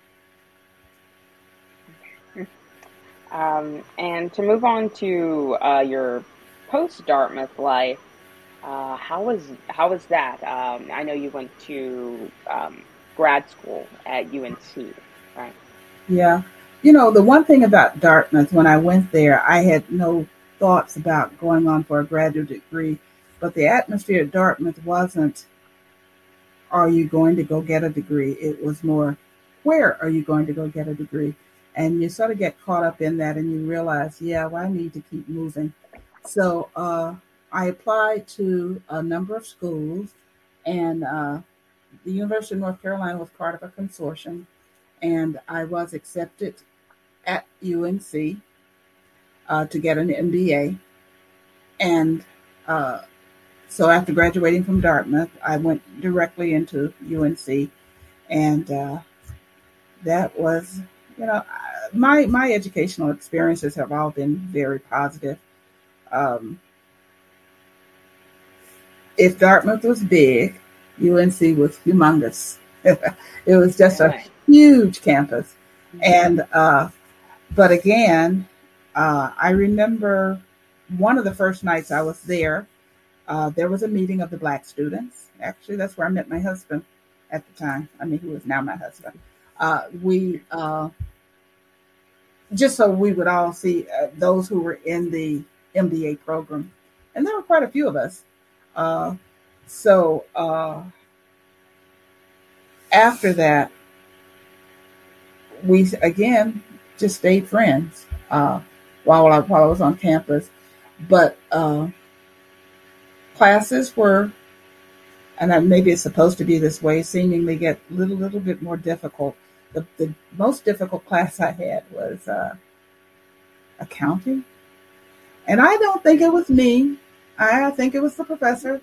And to move on to your post Dartmouth life, how was that? I know you went to grad school at UNC, right? Yeah. The one thing about Dartmouth, when I went there, I had no thoughts about going on for a graduate degree, but the atmosphere at Dartmouth wasn't, are you going to go get a degree? It was more, where are you going to go get a degree? And you sort of get caught up in that and you realize, yeah, well, I need to keep moving. So I applied to a number of schools, and the University of North Carolina was part of a consortium, and I was accepted at UNC to get an MBA. And uh, so after graduating from Dartmouth, I went directly into UNC, and that was, my educational experiences have all been very positive. Um, if Dartmouth was big, UNC was humongous. It was just a Really? huge campus, Hmm. and but again, I remember one of the first nights I was there. There was a meeting of the black students. Actually, that's where I met my husband at the time. I mean, who is now my husband. We Just so we would all see those who were in the MBA program, and there were quite a few of us. Uh, so after that, we again just stayed friends while I was on campus. But classes were, and maybe it's supposed to be this way, seemingly get a little bit more difficult. The most difficult class I had was accounting, and I don't think it was me. I think it was the professor.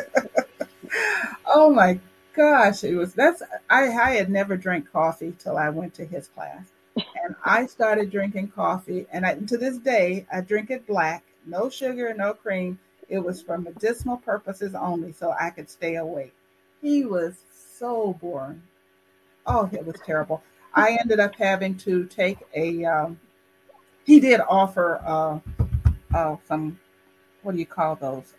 Oh my gosh, it was that's I had never drank coffee till I went to his class. And I started drinking coffee, and to this day I drink it black, no sugar, no cream. It was for medicinal purposes only, so I could stay awake. He was so boring. Oh, it was terrible. I ended up having to take a. He did offer some, what do you call those?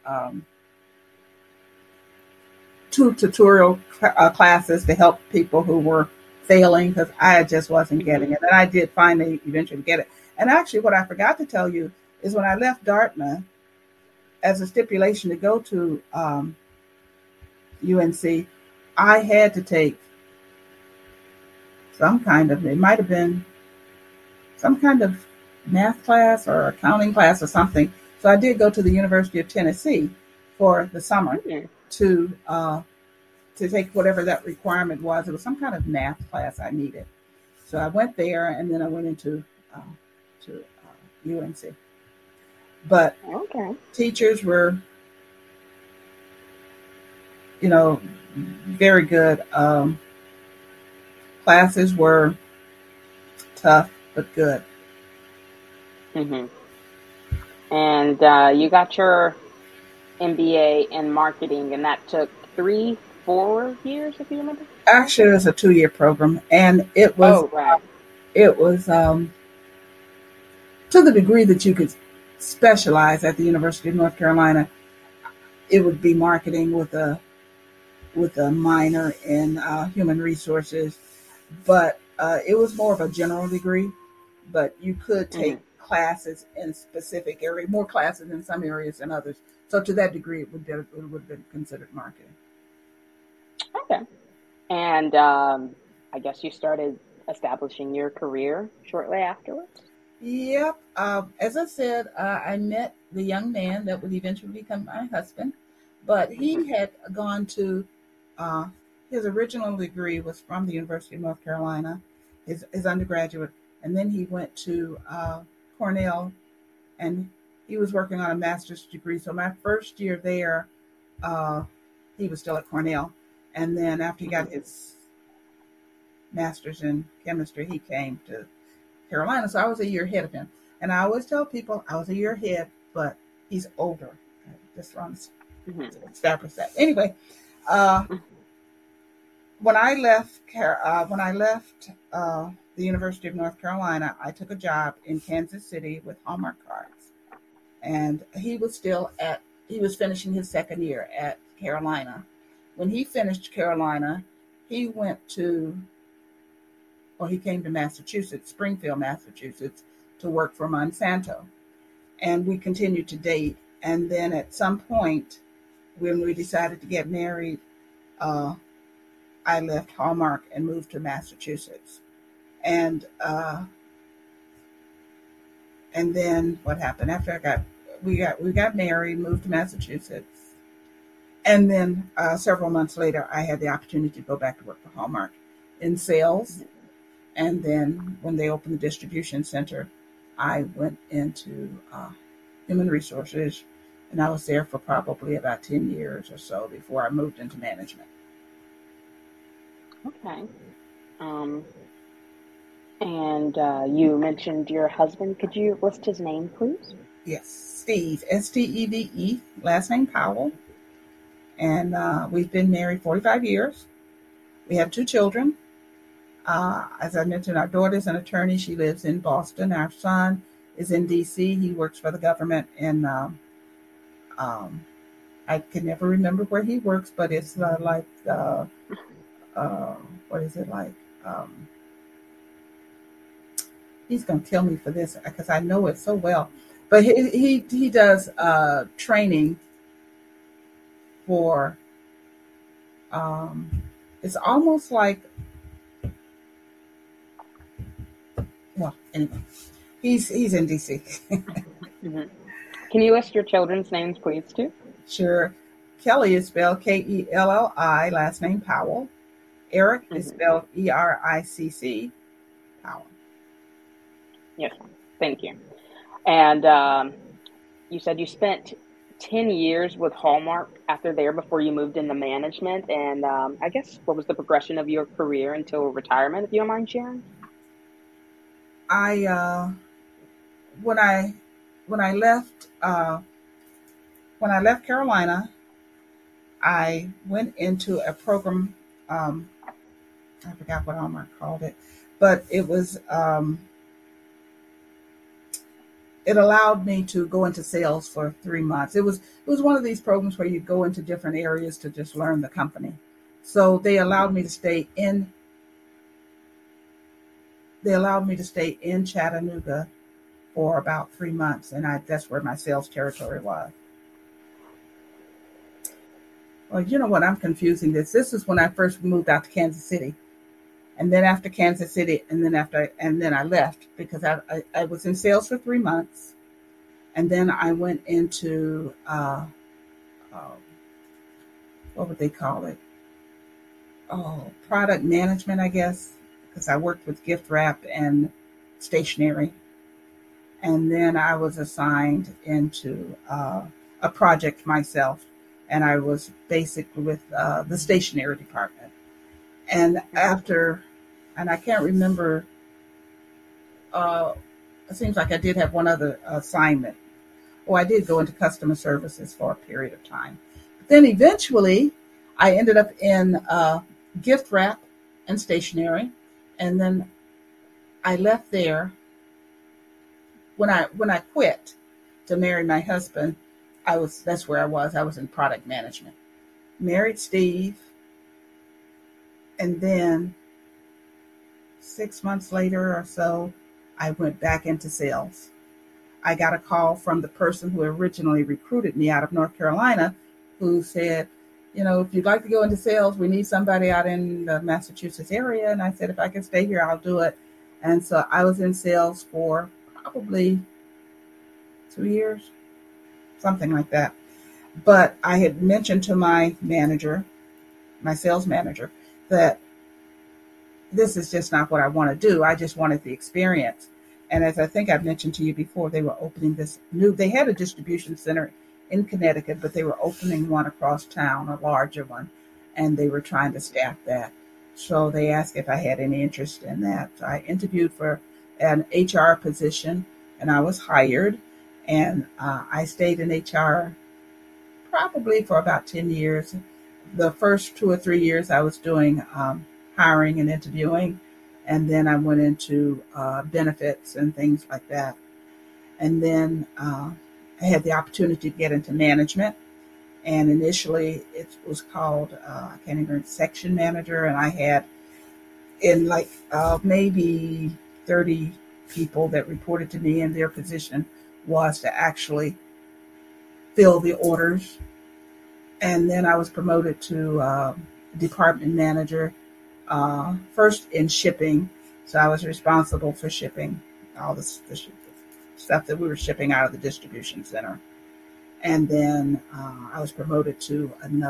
Two tutorial classes to help people who were failing because I just wasn't getting Hmm. it. And I did finally eventually get it. And actually, what I forgot to tell you is when I left Dartmouth, as a stipulation to go to UNC, I had to take some kind of, it might have been some kind of math class or accounting class or something. So I did go to the University of Tennessee for the summer to take whatever that requirement was. It was some kind of math class I needed. So I went there, and then I went into UNC. But teachers were, very good. Classes were tough but good. Mm-hmm. And you got your MBA in marketing, and that took 3-4 years, if you remember. Actually, it was a 2-year program, and it was to the degree that you could specialize at the University of North Carolina. It would be marketing with a minor in human resources, but it was more of a general degree. But you could take classes in specific areas, more classes in some areas than others. So to that degree, it would have been considered marketing. Okay. And I guess you started establishing your career shortly afterwards? Yep. As I said, I met the young man that would eventually become my husband, but he had gone to, his original degree was from the University of North Carolina, his undergraduate, and then he went to Cornell, and he was working on a master's degree. So my first year there, he was still at Cornell. And then after he got his master's in chemistry, he came to Carolina. So I was a year ahead of him. And I always tell people I was a year ahead, but he's older. I just want to establish that. Anyway, when I left the University of North Carolina, I took a job in Kansas City with Hallmark Cards. And he was finishing his second year at Carolina. When he finished Carolina, he came to Massachusetts, Springfield, Massachusetts, to work for Monsanto. And we continued to date. And then at some point, when we decided to get married, I left Hallmark and moved to Massachusetts. And then what happened after we got married, moved to Massachusetts. And then several months later, I had the opportunity to go back to work for Hallmark in sales. And then when they opened the distribution center, I went into human resources, and I was there for probably about 10 years or so before I moved into management. Okay. And you mentioned your husband. Could you list his name, please? Yes, Steve, Steve, last name Powell. And we've been married 45 years. We have 2 children. As I mentioned, our daughter's an attorney. She lives in Boston. Our son is in D.C. He works for the government in, I can never remember where he works, but it's what is it like? He's going to kill me for this because I know it so well. But he does training for, it's almost like, well, anyway, he's in DC. Can you list your children's names, please, too? Sure. Kelly is spelled Kelli, last name Powell. Eric is spelled Ericc, Powell. Yes, thank you. And you said you spent 10 years with Hallmark after there before you moved into management. And I guess what was the progression of your career until retirement, if you don't mind sharing? When I left Carolina, I went into a program. I forgot what Hallmark called it, but it was. It allowed me to go into sales for 3 months. It was one of these programs where you go into different areas to just learn the company. So they allowed me to stay in. Chattanooga for about 3 months, and that's where my sales territory was. Well, you know what? I'm confusing this. This is when I first moved out to Kansas City, and then after Kansas City, and then I left because I was in sales for 3 months, and then I went into uh, what would they call it? Oh, product management, I guess, because I worked with gift wrap and stationery, and then I was assigned into a project myself, and I was basically with the stationery department. And after, and I can't remember, uh, it seems like I did have one other assignment. Oh, I did go into customer services for a period of time. But then eventually, I ended up in gift wrap and stationery, and then I left there when I quit to marry my husband. That's where I was. I was in product management. Married Steve, and then 6 months later or so, I went back into sales. I got a call from the person who originally recruited me out of North Carolina, who said, if you'd like to go into sales, we need somebody out in the Massachusetts area. And I said, if I can stay here, I'll do it. And so I was in sales for probably 2 years, something like that. But I had mentioned to my manager, my sales manager, that this is just not what I want to do. I just wanted the experience. And as I think I've mentioned to you before, they were opening they had a distribution center in Connecticut, but they were opening one across town, a larger one, and they were trying to staff that. So they asked if I had any interest in that. So I interviewed for an HR position, and I was hired, and I stayed in HR probably for about 10 years. The first 2 or 3 years I was doing hiring and interviewing, and then I went into benefits and things like that. And then I had the opportunity to get into management. And initially it was called, I can't even, section manager. And I had in like maybe 30 people that reported to me, and their position was to actually fill the orders. And then I was promoted to department manager, first in shipping. So I was responsible for shipping all the stuff that we were shipping out of the distribution center. And then I was promoted to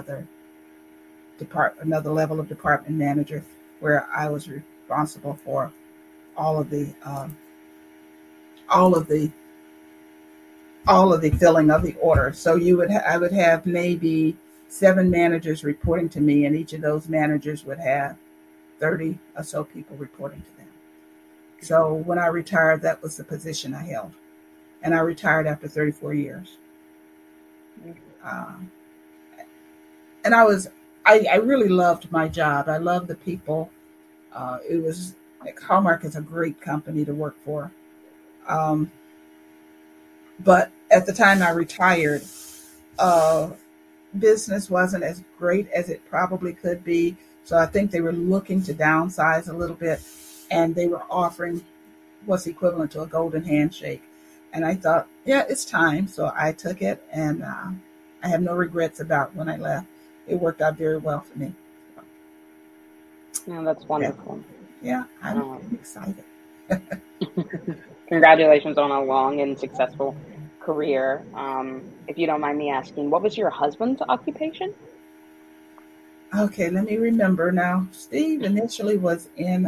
another level of department manager, where I was responsible for all of the all of the all of the filling of the order. So I would have maybe 7 managers reporting to me, and each of those managers would have 30 or so people reporting to them. So when I retired, that was the position I held, and I retired after 34 years. Uh, and I really loved my job. I loved the people. It was like Hallmark is a great company to work for. Um, but at the time I retired, uh, business wasn't as great as it probably could be. So I think they were looking to downsize a little bit, and they were offering what's equivalent to a golden handshake. And I thought, yeah, it's time. So I took it, and I have no regrets about when I left. It worked out very well for me. Yeah, that's wonderful. Yeah, I'm excited. Congratulations on a long and successful career. If you don't mind me asking, what was your husband's occupation? Okay, let me remember now. Steve initially was in,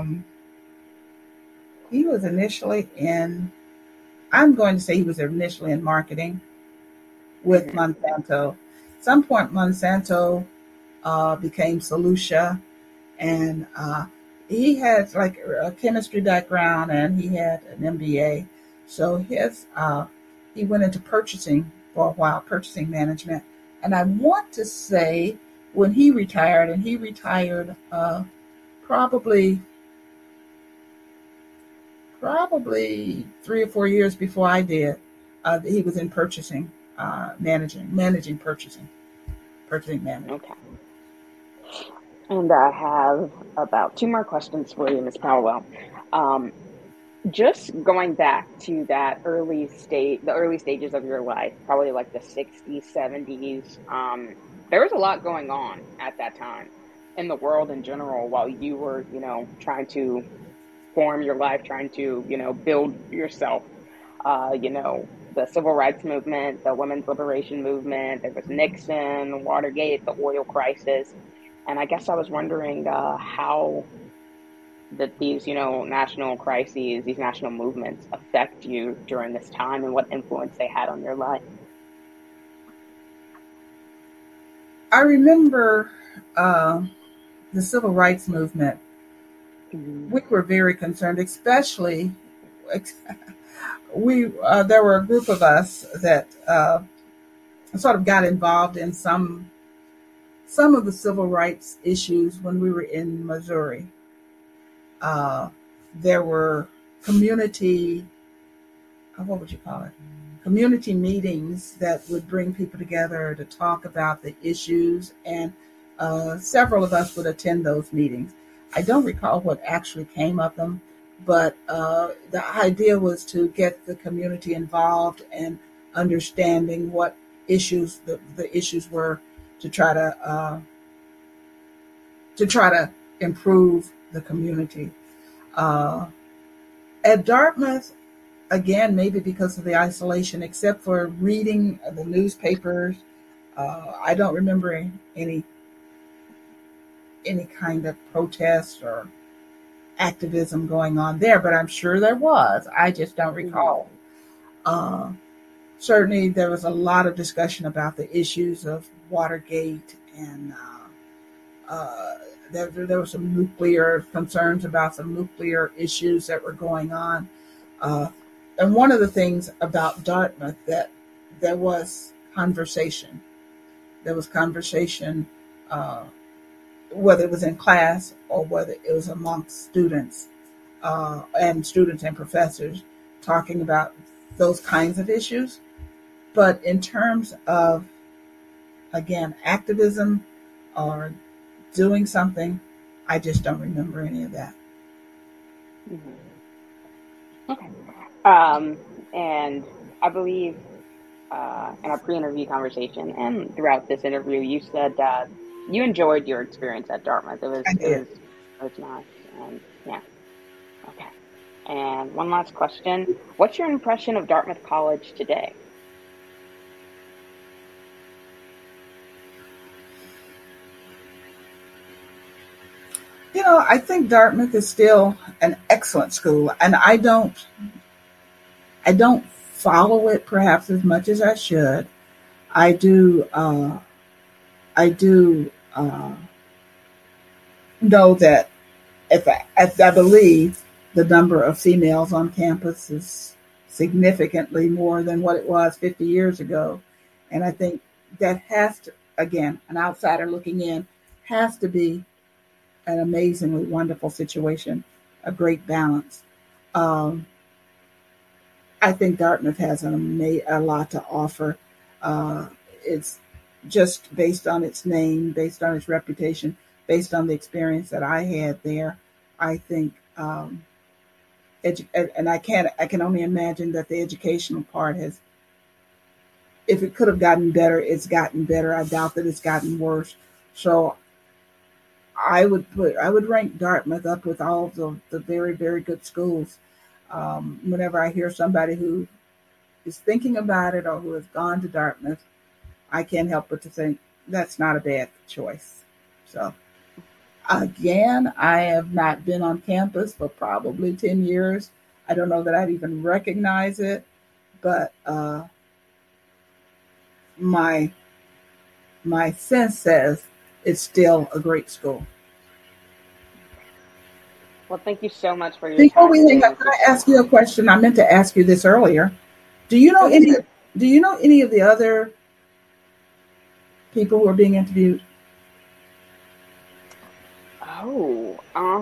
he was initially in, I'm going to say he was initially in marketing with Mm-hmm. Monsanto. At some point, Monsanto became Solutia, and he had like a chemistry background, and he had an MBA. So he went into purchasing for a while, purchasing management. And I want to say when he retired, and he retired probably probably 3 or 4 years before I did. He was in purchasing, managing purchasing management. Okay. And I have about 2 more questions for you, Ms. Powell. Um, just going back to the early stages of your life, probably like the 60s, 70s. there was a lot going on at that time in the world in general while you were, trying to form your life, trying to, build yourself. The civil rights movement, the women's liberation movement, there was Nixon, Watergate, the oil crisis. And I guess I was wondering how that these, national crises, these national movements affect you during this time and what influence they had on your life. I remember the civil rights movement. We were very concerned, especially there were a group of us that sort of got involved in some of the civil rights issues when we were in Missouri. There were community, what would you call it? Community meetings that would bring people together to talk about the issues, and several of us would attend those meetings. I don't recall what actually came of them, but the idea was to get the community involved and understanding what issues the issues were to try to improve the community. At Dartmouth, again, maybe because of the isolation, except for reading the newspapers, I don't remember any kind of protest or activism going on there, but I'm sure there was. I just don't recall. Certainly, there was a lot of discussion about the issues of Watergate, and there were some nuclear concerns about some nuclear issues that were going on. And one of the things about Dartmouth that there was conversation. There was conversation, whether it was in class or whether it was amongst students and professors talking about those kinds of issues. But in terms of, again, activism or doing something, I just don't remember any of that. Okay. And I believe in our pre-interview conversation and throughout this interview, you said you enjoyed your experience at Dartmouth. It was nice. And yeah. Okay. And one last question. What's your impression of Dartmouth College today? I think Dartmouth is still an excellent school, and I don't follow it perhaps as much as I should. I do know that as I believe the number of females on campus is significantly more than what it was 50 years ago. And I think that has to, again, an outsider looking in, has to be an amazingly wonderful situation, a great balance. I think Dartmouth has a lot to offer. It's just based on its name, based on its reputation, based on the experience that I had there. I think, and I can only imagine that the educational part has, if it could have gotten better, it's gotten better. I doubt that it's gotten worse. So I would rank Dartmouth up with all of the very, very good schools. Whenever I hear somebody who is thinking about it or who has gone to Dartmouth, I can't help but to think that's not a bad choice. So again, I have not been on campus for probably 10 years. I don't know that I'd even recognize it, but my sense says it's still a great school. Well, thank you so much for your Before time. we hang up, can I ask you a question? I meant to ask you this earlier. Do you know any of the other people who are being interviewed? Oh,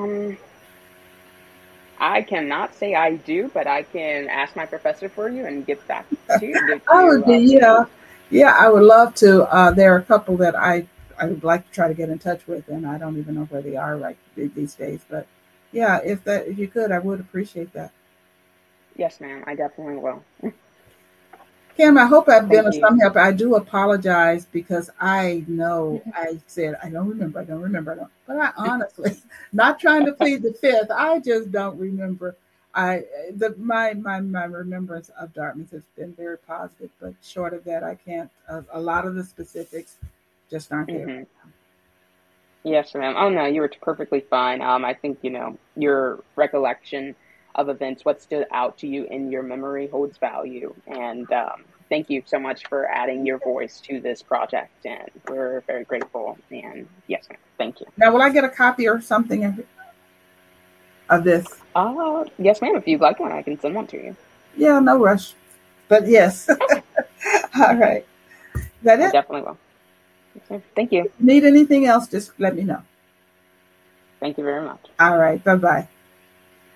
I cannot say I do, but I can ask my professor for you and get back to you. I would love to. There are a couple that I would like to try to get in touch with, and I don't even know where they are right these days. But yeah, if you could, I would appreciate that. Yes, ma'am. I definitely will. Kim, I hope I've been Thank of you. some help. I do apologize because I know I said I don't remember, but I honestly, not trying to plead the fifth, I just don't remember. I my remembrance of Dartmouth has been very positive, but short of that, I can't. A lot of the specifics just aren't there. Hmm. Yes, ma'am. Oh no, you were perfectly fine. I think, your recollection of events, what stood out to you in your memory holds value. And thank you so much for adding your voice to this project. And we're very grateful. And yes, ma'am. Thank you. Now, will I get a copy or something of this? Yes, ma'am. If you'd like one, I can send one to you. Yeah, no rush, but yes. All right. Is that I it? definitely will. Yes, ma'am. Thank you. Need anything else? Just let me know. Thank you very much. All right. Bye bye.